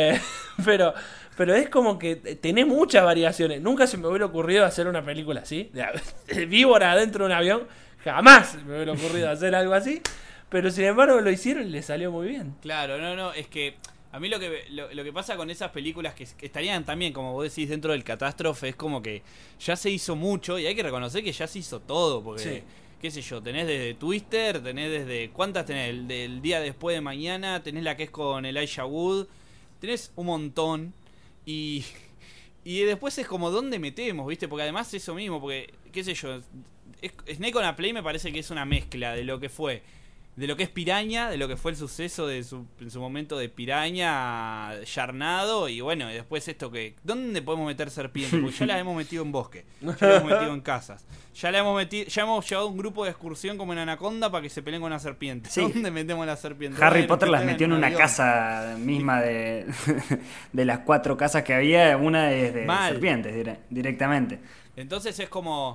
Pero es como que tenés muchas variaciones. Nunca se me hubiera ocurrido hacer una película así. De víbora dentro de un avión. Jamás me hubiera ocurrido hacer algo así. Pero sin embargo lo hicieron y le salió muy bien. Claro, no, es que a mí lo que pasa con esas películas que estarían también, como vos decís, dentro del catástrofe, es como que ya se hizo mucho y hay que reconocer que ya se hizo todo, porque, sí. Qué sé yo, tenés desde Twister, tenés desde... ¿Cuántas tenés? El del día después de mañana, tenés la que es con Elijah Wood, tenés un montón y después es como dónde metemos, ¿viste? Porque además eso mismo, porque, qué sé yo... Snake on a Plane me parece que es una mezcla de lo que fue, de lo que es Piraña, de lo que fue el suceso en su momento de Piraña, Yarnado, y bueno, y después esto que... ¿Dónde podemos meter serpientes? Porque ya las hemos metido en bosque, ya las hemos metido en casas, ya hemos llevado un grupo de excursión como en Anaconda para que se peleen con una serpiente. Sí. ¿Dónde metemos la serpiente? Harry Potter las metió en una casa misma de las 4 casas que había, una es de serpientes directamente. Entonces es como...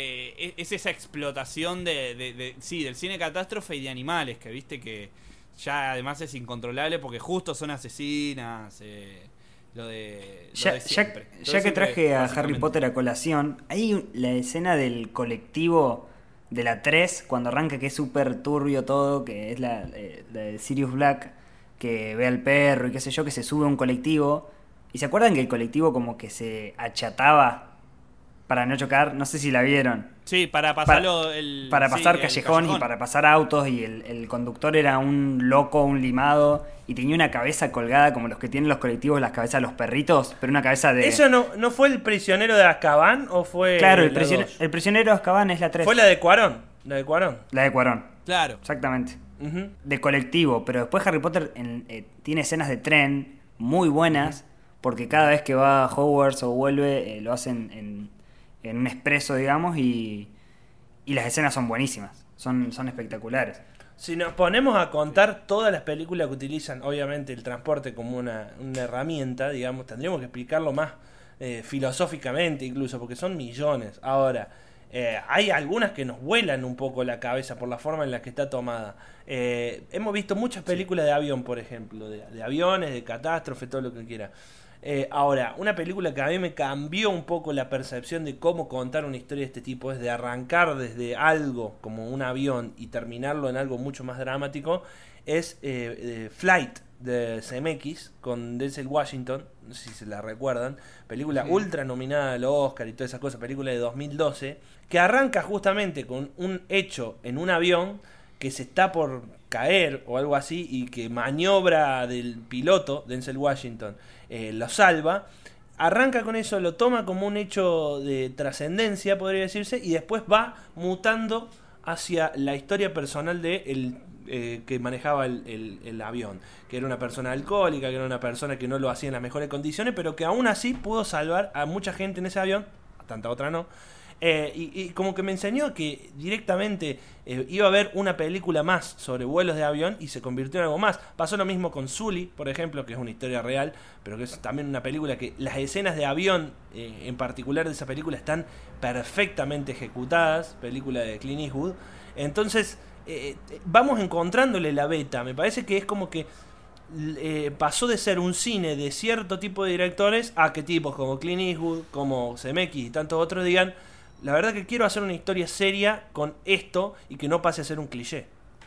es esa explotación del cine catástrofe y de animales, que viste que ya además es incontrolable porque justo son asesinas, lo de siempre. Ya que traje a Harry Potter a colación, hay la escena del colectivo de la 3 cuando arranca, que es súper turbio todo, que es la de Sirius Black, que ve al perro y qué sé yo, que se sube a un colectivo y se acuerdan que el colectivo como que se achataba para no chocar, no sé si la vieron. Sí, para pasarlo para pasar callejón y para pasar autos, y el conductor era un loco, un limado, y tenía una cabeza colgada como los que tienen los colectivos, las cabezas de los perritos, pero una cabeza de... ¿Eso no fue el prisionero de Azkaban o fue...? Claro, el prisionero de Azkaban es la 3. Fue la de Cuarón. La de Cuarón. Claro. Exactamente. Uh-huh. De colectivo, pero después Harry Potter tiene escenas de tren muy buenas, porque cada vez que va a Hogwarts o vuelve, lo hacen en un expreso, digamos, y las escenas son buenísimas, son espectaculares. Si nos ponemos a contar todas las películas que utilizan, obviamente, el transporte como una herramienta, digamos, tendríamos que explicarlo más filosóficamente incluso, porque son millones. Ahora, hay algunas que nos vuelan un poco la cabeza por la forma en la que está tomada. Hemos visto muchas películas de avión, por ejemplo, de aviones, de catástrofe, todo lo que quiera. Ahora, una película que a mí me cambió un poco la percepción de cómo contar una historia de este tipo, es de arrancar desde algo como un avión y terminarlo en algo mucho más dramático, es Flight de CMX con Denzel Washington, no sé si se la recuerdan, película ultra nominada al Oscar y todas esas cosas, película de 2012, que arranca justamente con un hecho en un avión que se está por caer o algo así, y que maniobra del piloto, Denzel Washington, lo salva, arranca con eso, lo toma como un hecho de trascendencia, podría decirse, y después va mutando hacia la historia personal de que manejaba el avión, que era una persona alcohólica, que era una persona que no lo hacía en las mejores condiciones, pero que aún así pudo salvar a mucha gente en ese avión, a tanta otra no. Y como que me enseñó que directamente iba a haber una película más sobre vuelos de avión y se convirtió en algo más. Pasó lo mismo con Sully, por ejemplo, que es una historia real, pero que es también una película que las escenas de avión en particular de esa película están perfectamente ejecutadas, película de Clint Eastwood. Entonces vamos encontrándole la beta. Me parece que es como que pasó de ser un cine de cierto tipo de directores a que tipos como Clint Eastwood, como Zemeckis y tantos otros digan: la verdad que quiero hacer una historia seria con esto y que no pase a ser un cliché.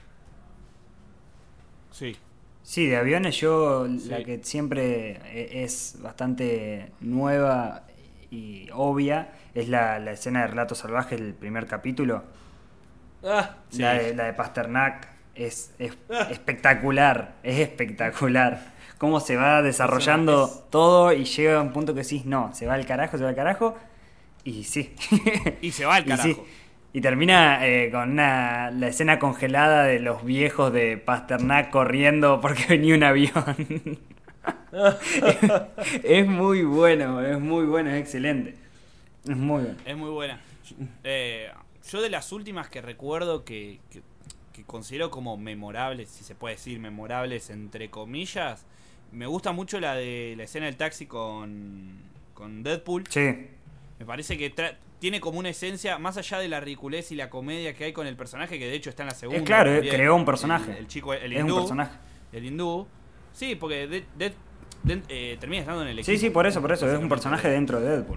Sí, de aviones la que siempre es bastante nueva y obvia es la escena de Relatos Salvajes del primer capítulo. La de Pasternak es espectacular, es espectacular. Cómo se va desarrollando todo y llega a un punto que decís, no, se va al carajo. Y sí. Y se va al carajo. Y, sí. Y termina con la escena congelada de los viejos de Pasternak corriendo porque venía un avión. Es muy bueno, es excelente. Es muy bueno. Es muy buena. Yo de las últimas que recuerdo que considero como memorables, si se puede decir memorables entre comillas, me gusta mucho la de la escena del taxi con Deadpool. Sí. Me parece que tiene como una esencia, más allá de la ridiculez y la comedia que hay con el personaje, que de hecho está en la segunda. Claro, creó un personaje. El chico, el hindú. Es un personaje. El hindú. Sí, porque termina estando en el equipo. Sí, por eso. Es un personaje dentro de Deadpool.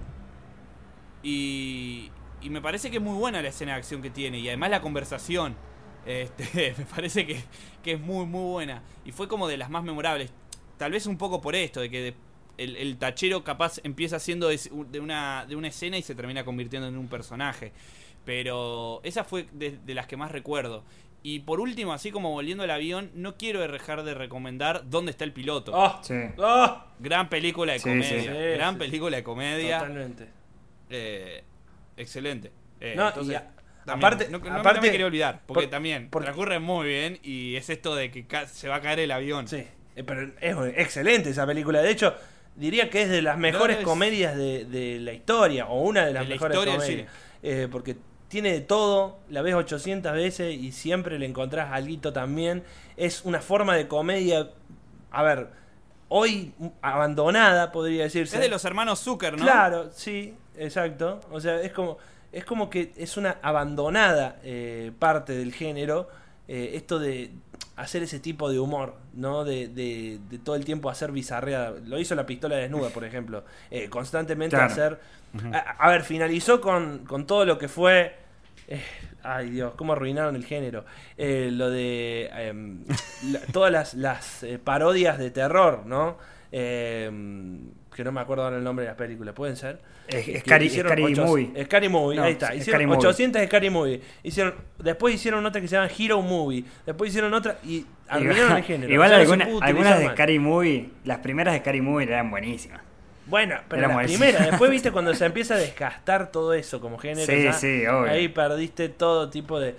Y me parece que es muy buena la escena de acción que tiene. Y además la conversación. Me parece que es muy, muy buena. Y fue como de las más memorables. Tal vez un poco por esto, de que el tachero capaz empieza siendo de una escena y se termina convirtiendo en un personaje. Pero esa fue de las que más recuerdo. Y por último, así como volviendo al avión, no quiero dejar de recomendar ¿Dónde está el piloto? Gran película de comedia. Gran película de comedia. Totalmente. Excelente. Entonces, aparte, no me quería olvidar, porque también transcurre muy bien y es esto de que se va a caer el avión. Sí, pero es excelente esa película. De hecho, diría que es de las mejores comedias de la historia, o una de las mejores comedias. Porque tiene de todo, la ves 800 veces y siempre le encontrás alguito también. Es una forma de comedia, a ver, hoy abandonada, podría decirse. Es de los hermanos Zucker, ¿no? Claro, sí, exacto. O sea, es como que es una abandonada parte del género, esto de hacer ese tipo de humor, ¿no? De todo el tiempo hacer bizarreada. Lo hizo La Pistola Desnuda, por ejemplo. Constantemente hacer... A ver, finalizó con todo lo que fue... ay Dios, cómo arruinaron el género. Lo de todas las parodias de terror, ¿no? Que no me acuerdo ahora el nombre de las películas, ¿pueden ser? Scary Movie. Scary Movie, ahí está. Hicieron 800 Scary Movie. Después hicieron otra que se llama Hero Movie. Después hicieron otra y arruinaron el género. Igual algunas de Scary Movie, las primeras de Scary Movie eran buenísimas. Bueno, pero la primera, después viste cuando se empieza a desgastar todo eso como género. Sí, obvio. Ahí perdiste todo tipo de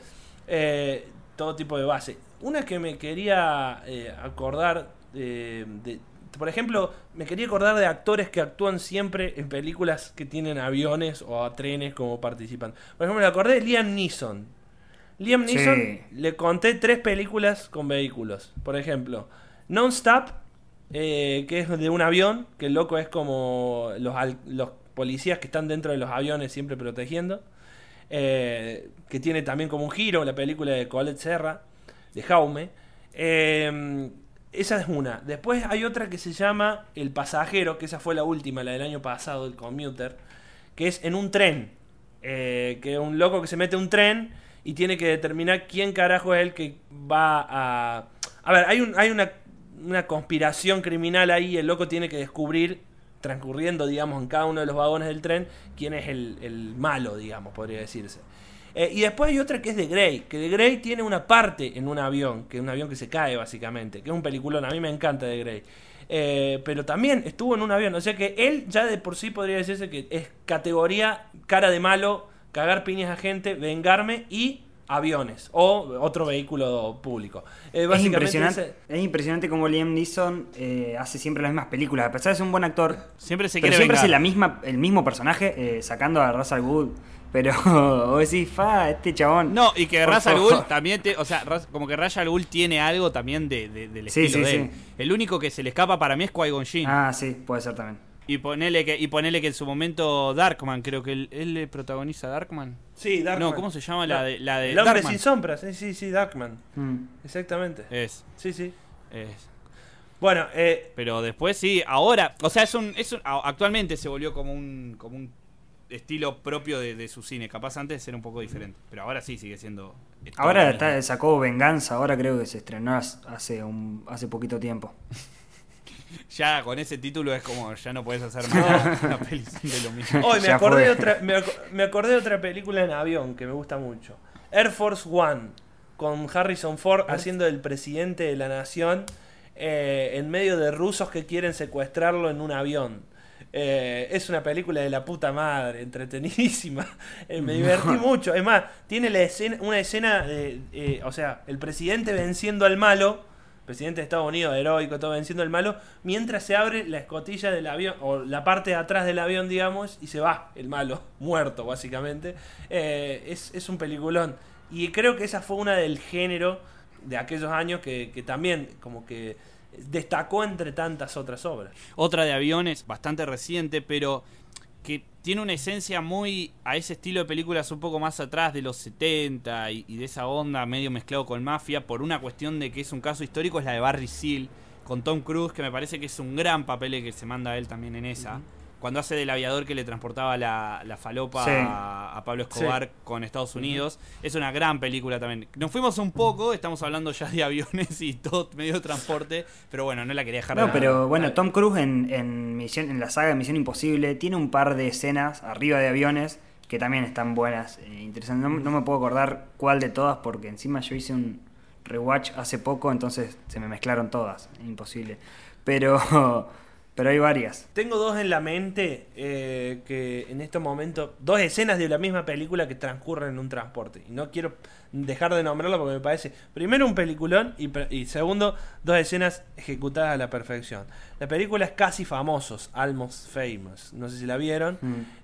base. Una que me quería acordar por ejemplo, me quería acordar de actores que actúan siempre en películas que tienen aviones o trenes como participantes. Por ejemplo, me acordé de Liam Neeson. Le conté 3 películas con vehículos. Por ejemplo, Non-Stop, que es de un avión, que el loco es como los policías que están dentro de los aviones siempre protegiendo. Que tiene también como un giro, la película de Colette Serra, de Jaume. Esa es una. Después hay otra que se llama El Pasajero, que esa fue la última, la del año pasado, el Commuter, que es en un tren. Que es un loco que se mete en un tren y tiene que determinar quién carajo es el que va a... A ver, hay una conspiración criminal ahí, el loco tiene que descubrir, transcurriendo, digamos, en cada uno de los vagones del tren, quién es el malo, digamos, podría decirse. Y después hay otra que es de Grey, que de Grey tiene una parte en un avión, que es un avión que se cae básicamente, que es un peliculón, a mí me encanta de Grey. Pero también estuvo en un avión. O sea que él ya de por sí podría decirse que es categoría cara de malo, cagar piñas a gente, vengarme y aviones o otro vehículo público. Es impresionante cómo Liam Neeson hace siempre las mismas películas. A pesar de ser un buen actor, siempre hace el mismo personaje, sacando a Russell Gould. Pero vos decís, este chabón. No, y que Russell Gould también, como que Russell Gould tiene algo también del estilo de él. El único que se le escapa para mí es Qui-Gon Jinn. Ah, sí, puede ser también. Y ponele que en su momento Darkman, creo que él le protagoniza Darkman. Sí, Darkman. No, ¿cómo se llama la de El hombre sin sombras? Sí, Darkman. Exactamente. Sí. Bueno, pero después sí, ahora, o sea, actualmente se volvió como un estilo propio de su cine. Capaz antes era un poco diferente, pero ahora sí sigue siendo. Ahora sacó Venganza, ahora creo que se estrenó hace poquito tiempo. Ya con ese título es como, ya no podés hacer más una peli de lo mismo. Hoy me acordé de otra película en avión que me gusta mucho. Air Force One, con Harrison Ford haciendo el presidente de la nación en medio de rusos que quieren secuestrarlo en un avión. Es una película de la puta madre, entretenidísima. Me divertí mucho. Es más, tiene una escena, o sea, el presidente venciendo al malo. Presidente de Estados Unidos, heroico, todo venciendo al malo, mientras se abre la escotilla del avión, o la parte de atrás del avión, digamos, y se va el malo, muerto, básicamente. Es un peliculón. Y creo que esa fue una del género de aquellos años que también como que destacó entre tantas otras obras. Otra de aviones, bastante reciente, pero que tiene una esencia muy a ese estilo de películas un poco más atrás de los 70 y de esa onda medio mezclado con mafia, por una cuestión de que es un caso histórico, es la de Barry Seal, con Tom Cruise, que me parece que es un gran papel que se manda a él también en esa. Cuando hace del aviador que le transportaba la falopa a Pablo Escobar con Estados Unidos. Es una gran película también. Nos fuimos un poco, estamos hablando ya de aviones y todo medio de transporte, pero bueno, no la quería dejar de lado. Pero bueno, Tom Cruise en la saga de Misión Imposible tiene un par de escenas arriba de aviones que también están buenas, interesantes. No me puedo acordar cuál de todas, porque encima yo hice un rewatch hace poco, entonces se me mezclaron todas, imposible. Pero hay varias. Tengo dos en la mente que en estos momentos, dos escenas de la misma película que transcurren en un transporte. Y no quiero dejar de nombrarlo porque me parece, primero, un peliculón y segundo, dos escenas ejecutadas a la perfección. La película es Casi Famosos, Almost Famous. No sé si la vieron.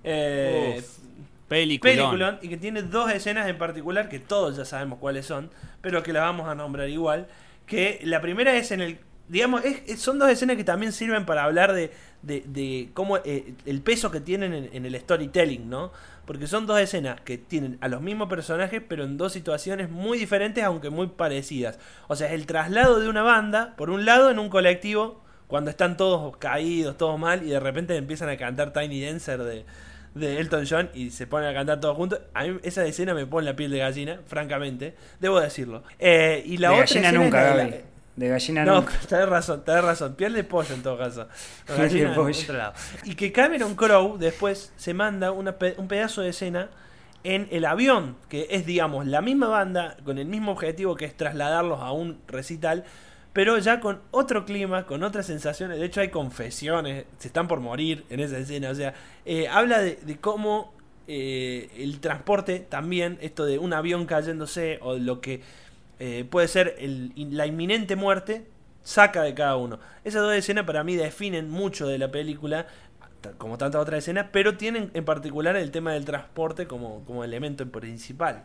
Peliculón. Y que tiene dos escenas en particular que todos ya sabemos cuáles son, pero que las vamos a nombrar igual. Que la primera es en el... Digamos, son dos escenas que también sirven para hablar de cómo el peso que tienen en el storytelling, ¿no? Porque son dos escenas que tienen a los mismos personajes, pero en dos situaciones muy diferentes, aunque muy parecidas. O sea, es el traslado de una banda, por un lado, en un colectivo, cuando están todos caídos, todos mal, y de repente empiezan a cantar Tiny Dancer de Elton John y se ponen a cantar todos juntos. A mí esa escena me pone la piel de gallina, francamente, debo decirlo. Y la otra escena nunca, de gallina no. Tenés razón. Piel de pollo en todo caso. Gallina de pollo. Otro lado. Y que Cameron Crowe después se manda un pedazo de escena en el avión, que es, digamos, la misma banda, con el mismo objetivo, que es trasladarlos a un recital, pero ya con otro clima, con otras sensaciones. De hecho hay confesiones, se están por morir en esa escena. O sea, habla de cómo el transporte también, esto de un avión cayéndose o lo que puede ser la inminente muerte, saca de cada uno. Esas dos escenas para mí definen mucho de la película, como tantas otras escenas, pero tienen en particular el tema del transporte como elemento principal.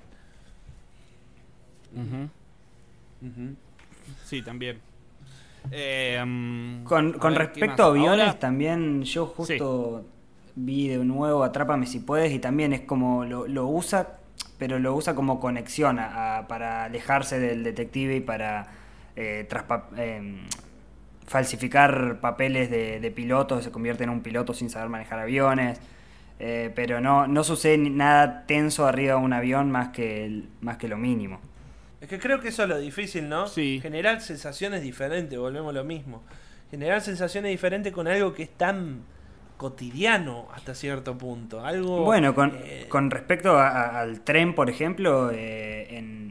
Sí, también. Con respecto a aviones, ahora, también yo justo vi de nuevo Atrápame si puedes, y también es como lo usa, pero lo usa como conexión para alejarse del detective y para falsificar papeles de pilotos, se convierte en un piloto sin saber manejar aviones, pero no sucede nada tenso arriba de un avión más que lo mínimo. Es que creo que eso es lo difícil, ¿no? Sí. Generar sensaciones diferentes, volvemos a lo mismo. Generar sensaciones diferentes con algo que es tan cotidiano hasta cierto punto. Algo. Bueno, con respecto al tren, por ejemplo,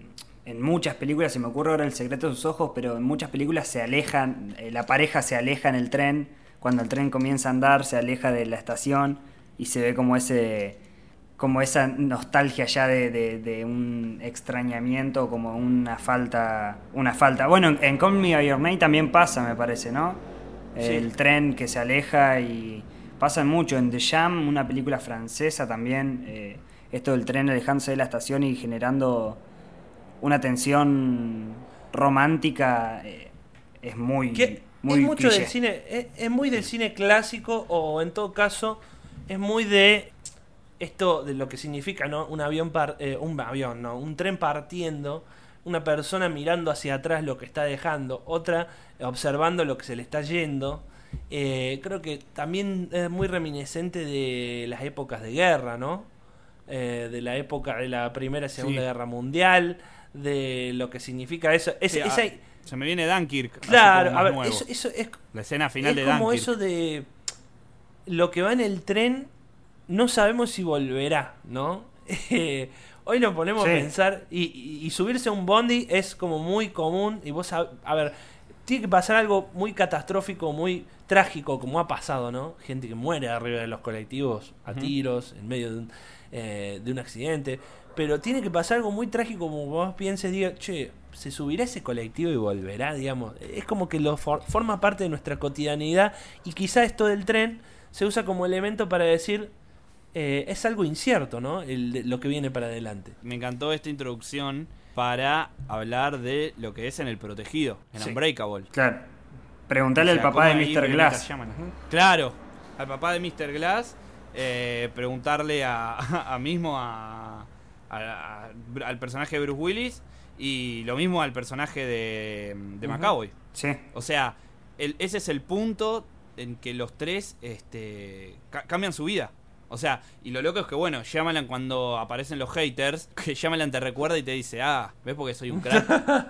en muchas películas, se me ocurre ahora El secreto de sus ojos, pero en muchas películas se alejan, la pareja se aleja en el tren, cuando el tren comienza a andar, se aleja de la estación y se ve como esa nostalgia ya de un extrañamiento, como una falta. Bueno, en Call Me by Your Name también pasa, me parece, ¿no? Sí. El tren que se aleja y pasa mucho. En The Jam, una película francesa también, esto del tren alejándose de la estación y generando una tensión romántica, es muy es mucho cliché. del cine, es muy del cine clásico, o en todo caso es muy de esto, de lo que significa, ¿no? Un tren partiendo, una persona mirando hacia atrás lo que está dejando, otra observando lo que se le está yendo. Creo que también es muy reminiscente de las épocas de guerra, ¿no? De la época de la Primera y Segunda Guerra Mundial, de lo que significa eso. Se me viene Dunkirk. Claro, a ver, eso es la escena final de como Dunkirk. eso de lo que va en el tren, no sabemos si volverá, ¿no? Hoy nos ponemos a pensar, y subirse a un bondi es como muy común, y vos, a ver, tiene que pasar algo muy catastrófico, muy trágico, como ha pasado, ¿no? Gente que muere arriba de los colectivos a tiros, en medio de un accidente. Pero tiene que pasar algo muy trágico, como vos pienses, diga, che, se subirá ese colectivo y volverá, digamos. Es como que forma parte de nuestra cotidianidad, y quizá esto del tren se usa como elemento para decir, es algo incierto, ¿no? Lo que viene para adelante. Me encantó esta introducción para hablar de lo que es en El Protegido, en Unbreakable. Claro. Preguntarle al papá de Mr. Glass. Claro, al papá de Mr. Glass, preguntarle al personaje de Bruce Willis, y lo mismo al personaje de McAvoy. Sí. O sea, ese es el punto en que los tres cambian su vida. O sea, y lo loco es que, bueno, Shyamalan, cuando aparecen los haters, que Shyamalan te recuerda y te dice, ¿ves porque soy un crack?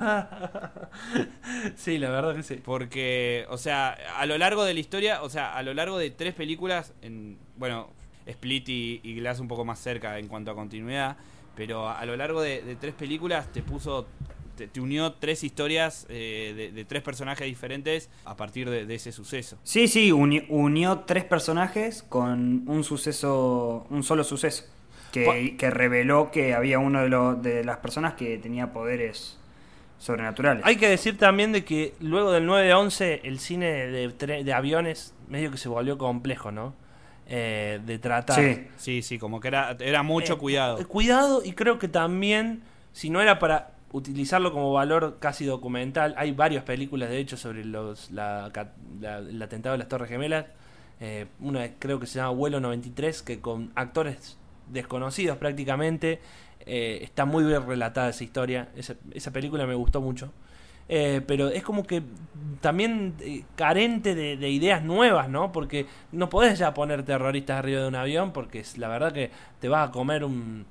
Sí, la verdad que sí. Porque, o sea, a lo largo de la historia, o sea, a lo largo de 3 películas, bueno, Split y Glass un poco más cerca en cuanto a continuidad, pero a lo largo de 3 películas te unió 3 historias de 3 personajes diferentes a partir de ese suceso. Sí, unió 3 personajes con un solo suceso. Que reveló que había uno de las personas que tenía poderes sobrenaturales. Hay que decir también de que luego del 9/11 el cine de aviones medio que se volvió complejo, ¿no? De tratar. Sí, como que era mucho cuidado. Cuidado, y creo que también, si no era para utilizarlo como valor casi documental, hay varias películas de hecho sobre el atentado de las Torres Gemelas. Una creo que se llama Vuelo 93, que con actores desconocidos prácticamente, está muy bien relatada esa historia. Esa película me gustó mucho. Pero es como que también carente de ideas nuevas, ¿no? Porque no podés ya poner terroristas arriba de un avión, porque la verdad que te vas a comer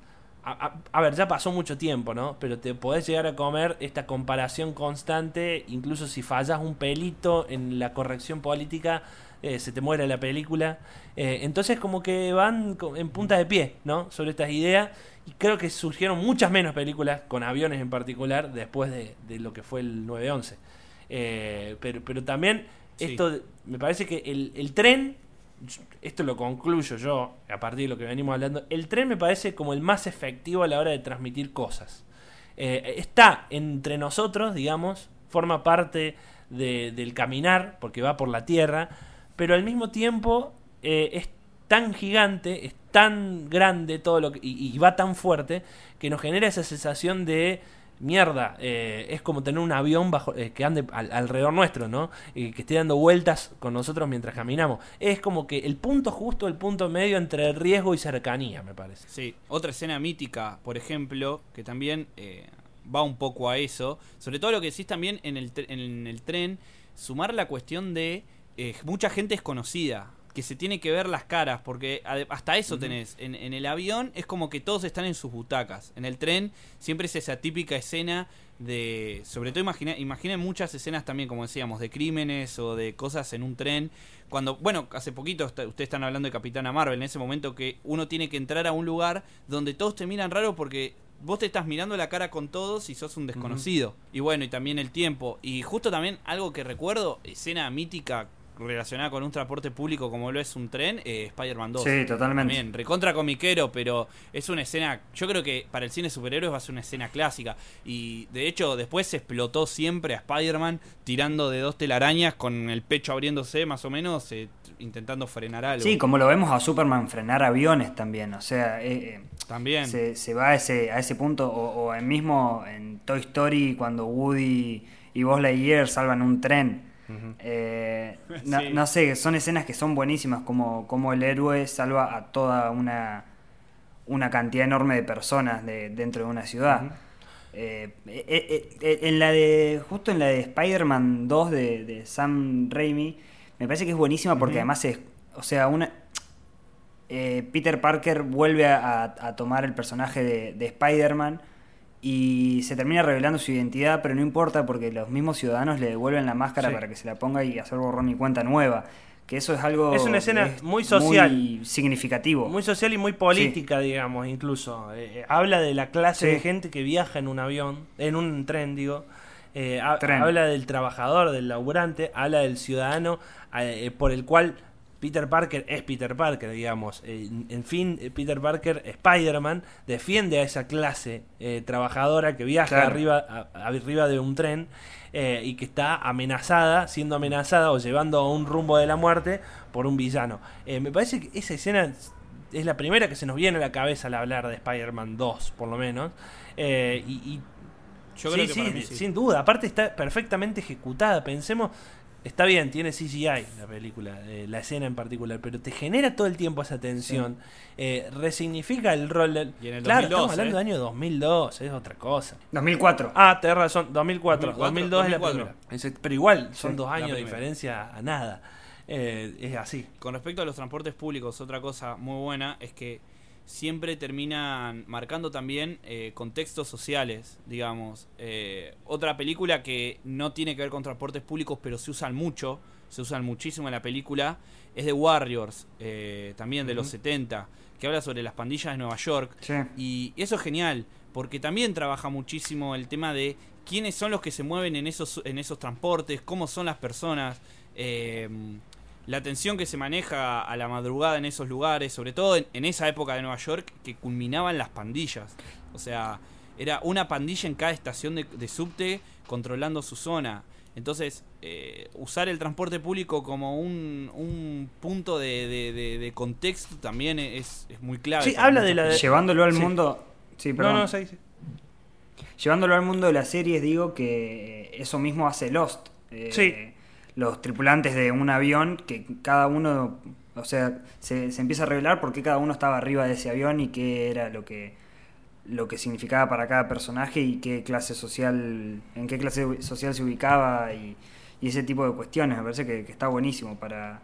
a ver, ya pasó mucho tiempo, ¿no? Pero te podés llegar a comer esta comparación constante, incluso si fallas un pelito en la corrección política, se te muere la película. Entonces como que van en punta de pie, ¿no? Sobre estas ideas. Y creo que surgieron muchas menos películas, con aviones en particular, después de lo que fue el 9/11. Pero también esto, me parece que el tren, esto lo concluyo yo a partir de lo que venimos hablando, el tren me parece como el más efectivo a la hora de transmitir cosas. Está entre nosotros, digamos, forma parte del caminar, porque va por la tierra, pero al mismo tiempo es tan gigante, es tan grande todo lo que, y va tan fuerte, que nos genera esa sensación de mierda. Es como tener un avión que ande alrededor nuestro, ¿no? Que esté dando vueltas con nosotros mientras caminamos. Es como que el punto justo, el punto medio entre riesgo y cercanía, me parece. Sí, otra escena mítica, por ejemplo, que también va un poco a eso, sobre todo lo que decís también en el tren, sumar la cuestión de mucha gente desconocida, que se tiene que ver las caras, porque hasta eso tenés. En el avión es como que todos están en sus butacas. En el tren siempre es esa típica escena de... Sobre todo imaginen muchas escenas también, como decíamos, de crímenes o de cosas en un tren. Cuando, bueno, hace poquito ustedes están hablando de Capitana Marvel, en ese momento que uno tiene que entrar a un lugar donde todos te miran raro porque vos te estás mirando la cara con todos y sos un desconocido. Y bueno, y también el tiempo. Y justo también algo que recuerdo, escena mítica relacionada con un transporte público como lo es un tren, Spider-Man 2. Sí, totalmente. También, recontra comiquero, pero es una escena, yo creo que para el cine superhéroes va a ser una escena clásica. Y de hecho después se explotó siempre a Spider-Man tirando de 2 telarañas con el pecho abriéndose más o menos, intentando frenar algo. Sí, como lo vemos a Superman frenar aviones también, o sea, también se va a ese punto, o mismo en Toy Story cuando Woody y Buzz Lightyear salvan un tren. Sí. No sé, son escenas que son buenísimas, como el héroe salva a toda una cantidad enorme de personas dentro de una ciudad. Justo en la de Spider-Man 2 de Sam Raimi, me parece que es buenísima porque además Peter Parker vuelve a tomar el personaje de Spider-Man y se termina revelando su identidad, pero no importa porque los mismos ciudadanos le devuelven la máscara para que se la ponga y hacer borrón y cuenta nueva. Que eso es algo... Es una escena muy social. Muy significatiable. Muy social y muy política, digamos, incluso. Habla de la clase de gente que viaja en un avión, en un tren, digo. Habla del trabajador, del laburante, habla del ciudadano por el cual Peter Parker es Peter Parker, digamos. En fin, Peter Parker, Spider-Man, defiende a esa clase trabajadora que viaja arriba de un tren y que está siendo amenazada o llevando a un rumbo de la muerte por un villano. Me parece que esa escena es la primera que se nos viene a la cabeza al hablar de Spider-Man 2, por lo menos. Yo creo que para mí sin duda. Aparte está perfectamente ejecutada. Pensemos... Está bien, tiene CGI la película, la escena en particular, pero te genera todo el tiempo esa tensión. Resignifica el rol del... Y en el claro, 2002, estamos hablando del año 2002, es otra cosa. 2004. Ah, tenés razón, 2004. 2002 es la 2004. primera. Pero igual, son Sí, 2 años de primera. diferencia a nada. Es así. Con respecto a los transportes públicos, otra cosa muy buena es que siempre terminan marcando también contextos sociales, digamos. Otra película que no tiene que ver con transportes públicos, pero se usan muchísimo en la película, es The Warriors, también de los 70, que habla sobre las pandillas de Nueva York. Sí. Y eso es genial, porque también trabaja muchísimo el tema de quiénes son los que se mueven en esos transportes, cómo son las personas, la tensión que se maneja a la madrugada en esos lugares, sobre todo en esa época de Nueva York, que culminaban las pandillas. O sea, era una pandilla en cada estación de subte controlando su zona. Entonces, usar el transporte público como un punto de contexto también es muy clave. Sí, habla de la... Llevándolo al mundo... Sí, perdón. Sí. Llevándolo al mundo de las series, digo que eso mismo hace Lost. Los tripulantes de un avión, que cada uno, o sea, se empieza a revelar por qué cada uno estaba arriba de ese avión y qué era lo que significaba para cada personaje y en qué clase social se ubicaba y ese tipo de cuestiones. Me parece que está buenísimo para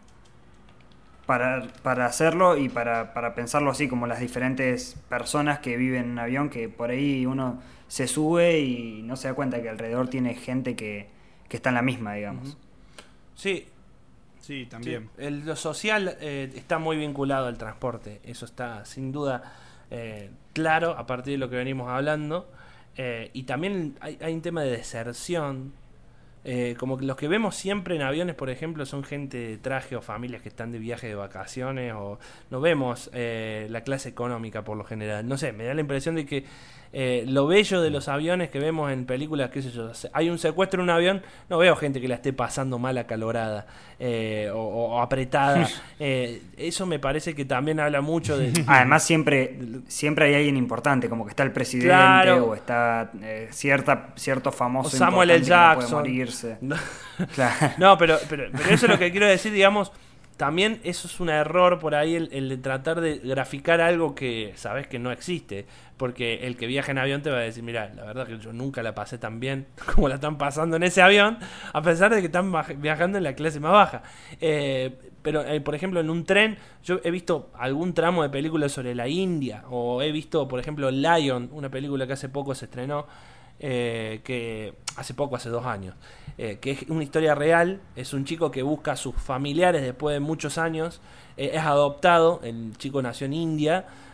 hacerlo y para pensarlo así, como las diferentes personas que viven en un avión, que por ahí uno se sube y no se da cuenta que alrededor tiene gente que está en la misma, digamos. Sí, también. Sí. Lo social está muy vinculado al transporte. Eso está sin duda claro a partir de lo que venimos hablando. Y también hay un tema de deserción. Como que los que vemos siempre en aviones, por ejemplo, son gente de traje o familias que están de viaje de vacaciones. O no vemos la clase económica por lo general. No sé, me da la impresión de que lo bello de los aviones que vemos en películas, qué sé yo, hay un secuestro en un avión, no veo gente que la esté pasando mal acalorada o apretada. Eso me parece que también habla mucho de... Además siempre hay alguien importante, como que está el presidente, claro, o está cierto famoso o Samuel L. Jackson. Que no puede morirse. No, Claro. no, pero eso es lo que quiero decir, digamos. También eso es un error por ahí, el de tratar de graficar algo que sabes que no existe. Porque el que viaja en avión te va a decir, mira, la verdad que yo nunca la pasé tan bien como la están pasando en ese avión, a pesar de que están viajando en la clase más baja. Pero, por ejemplo, en un tren, yo he visto algún tramo de películas sobre la India, o he visto, por ejemplo, Lion, una película que hace poco se estrenó, que hace 2 años, que es una historia real. Es un chico que busca a sus familiares después de muchos años, es adoptado, el chico nació en India,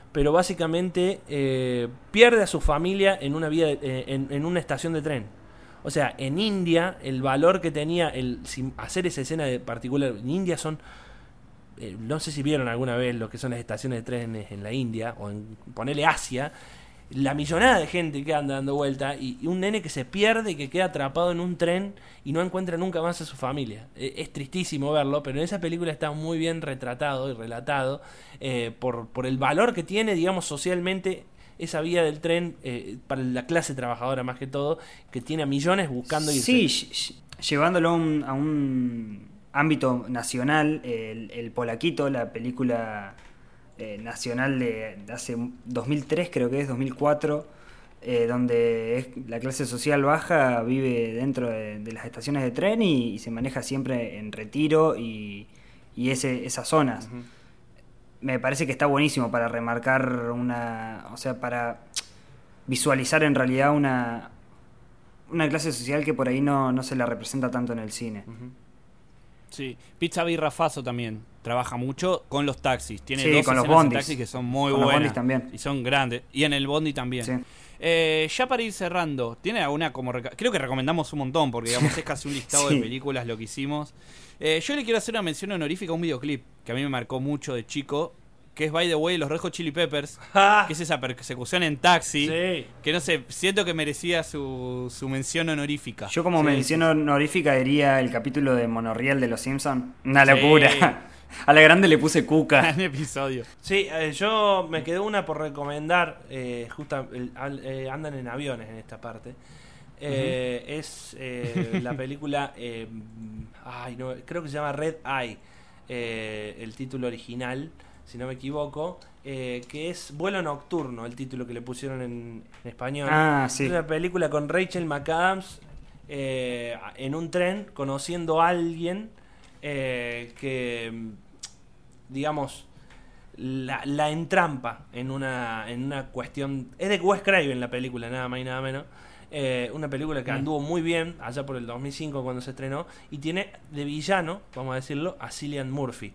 pero básicamente pierde a su familia en una vía en una estación de tren. O sea, en India el valor que tenía hacer esa escena de particular, en India son no sé si vieron alguna vez lo que son las estaciones de trenes en la India o en ponerle Asia, la millonada de gente que anda dando vuelta y un nene que se pierde y que queda atrapado en un tren y no encuentra nunca más a su familia. Es tristísimo verlo, pero en esa película está muy bien retratado y relatado por el valor que tiene, digamos, socialmente esa vía del tren para la clase trabajadora más que todo, que tiene a millones buscando irse. Sí, llevándolo a un ámbito nacional, el Polaquito, la película nacional de hace 2003, creo que es 2004, donde la clase social baja vive dentro de las estaciones de tren y se maneja siempre en Retiro y esas zonas. Uh-huh. Me parece que está buenísimo para remarcar para visualizar en realidad una clase social que por ahí no se la representa tanto en el cine. Uh-huh. Sí, Pizza Birra Faso también trabaja mucho con los taxis. Tiene dos con escenas los bondis. en taxis que son muy con buenas. Los bondis también. Y son grandes. Y en el bondi también. Sí. Ya para ir cerrando, ¿tiene alguna como creo que recomendamos un montón, porque digamos es casi un listado de películas lo que hicimos. Yo le quiero hacer una mención honorífica a un videoclip que a mí me marcó mucho de chico, que es By the Way, los Red Hot Chili Peppers, que es esa persecución en taxi, que no sé, siento que merecía su mención honorífica. Yo como mención honorífica diría el capítulo de Monorriel de Los Simpsons. Una locura. A la grande le puse cuca. En episodio. Sí, yo me quedé una por recomendar, andan en aviones en esta parte. Es la película, creo que se llama Red Eye, el título original, si no me equivoco, que es Vuelo Nocturno, el título que le pusieron en español. Sí. Es una película con Rachel McAdams en un tren conociendo a alguien que, digamos, la entrampa en una cuestión. Es de Wes Craven la película, nada más y nada menos. Una película que anduvo muy bien allá por el 2005 cuando se estrenó, y tiene de villano, vamos a decirlo, a Cillian Murphy.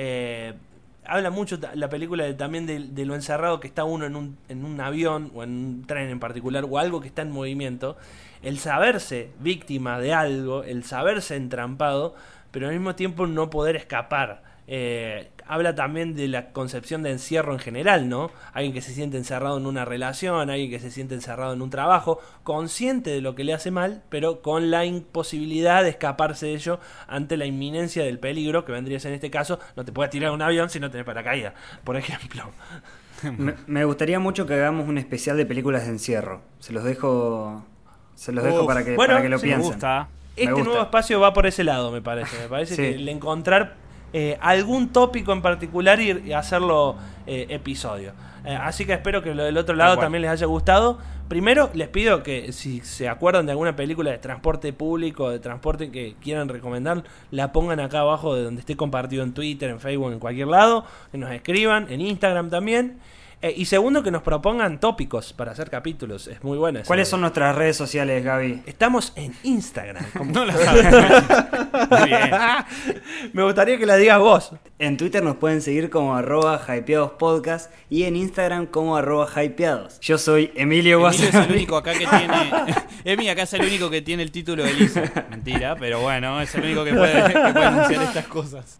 Habla mucho la película también de lo encerrado que está uno en un avión o en un tren en particular, o algo que está en movimiento, el saberse víctima de algo, el saberse entrampado, pero al mismo tiempo no poder escapar. Habla también de la concepción de encierro en general, ¿no? Alguien que se siente encerrado en una relación, alguien que se siente encerrado en un trabajo, consciente de lo que le hace mal, pero con la imposibilidad de escaparse de ello ante la inminencia del peligro, que vendría a ser en este caso, no te puedes tirar de un avión si no tenés paracaídas, por ejemplo. Me gustaría mucho que hagamos un especial de películas de encierro. Se los dejo para que lo piensen. Me gusta. Nuevo espacio va por ese lado, me parece. Me parece que el encontrar algún tópico en particular y hacerlo episodio. Así que espero que lo del otro lado también les haya gustado. Primero les pido que si se acuerdan de alguna película de transporte público, de transporte que quieran recomendar, la pongan acá abajo de donde esté compartido en Twitter, en Facebook, en cualquier lado, que nos escriban, en Instagram también. Y segundo, que nos propongan tópicos para hacer capítulos. Es muy buena. ¿Cuáles son nuestras redes sociales, Gaby? Estamos en Instagram. No la sabes. Muy bien. Me gustaría que la digas vos. En Twitter nos pueden seguir como @hypeadospodcast y en Instagram como @hypeados. Yo soy Emilio Guasari. Es el único acá que tiene. Emi acá es el único que tiene el título de Lisa. Mentira, pero bueno, es el único que puede anunciar estas cosas.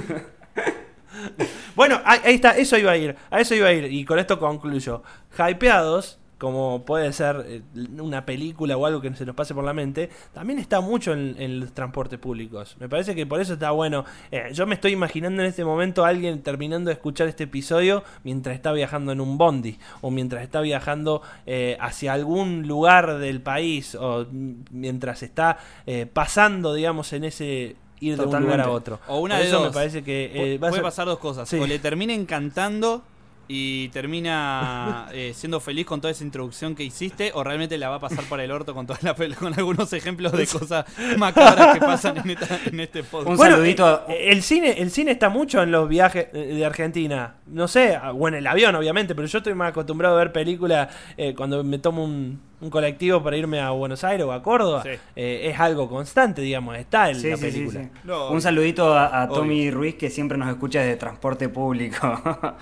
Bueno, ahí está, a eso iba a ir, y con esto concluyo. Hypeados, como puede ser una película o algo que se nos pase por la mente, también está mucho en los transportes públicos. Me parece que por eso está bueno. Yo me estoy imaginando en este momento a alguien terminando de escuchar este episodio mientras está viajando en un bondi, o mientras está viajando hacia algún lugar del país, o mientras está pasando, digamos, en ese ir de un lugar a otro. O una de dos. Me parece que puede pasar dos cosas. Sí. O le termina encantando y termina siendo feliz con toda esa introducción que hiciste, o realmente la va a pasar por el orto con con algunos ejemplos de cosas macabras que pasan en este podcast. Un saludito. El cine está mucho en los viajes de Argentina. No sé, o en el avión obviamente, pero yo estoy más acostumbrado a ver películas cuando me tomo un colectivo para irme a Buenos Aires o a Córdoba, es algo constante, digamos, está en la película. Sí. No, un saludito a Tommy Ruiz, que siempre nos escucha desde transporte público.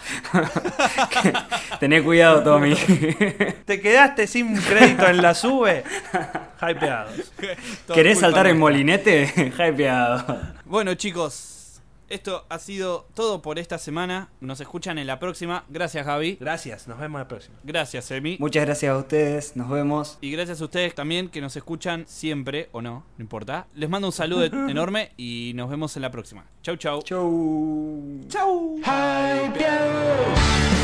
Tené cuidado, Tommy. ¿Te quedaste sin crédito en la SUBE? Hypeados. ¿Querés saltar en molinete? Hypeado. Bueno, chicos, esto ha sido todo por esta semana. Nos escuchan en la próxima. Gracias, Javi. Gracias, nos vemos en la próxima. Gracias, Emi. Muchas gracias a ustedes, nos vemos. Y gracias a ustedes también que nos escuchan siempre, o no importa. Les mando un saludo enorme y nos vemos en la próxima. Chau, chau. Chau. Chau. Hypeados.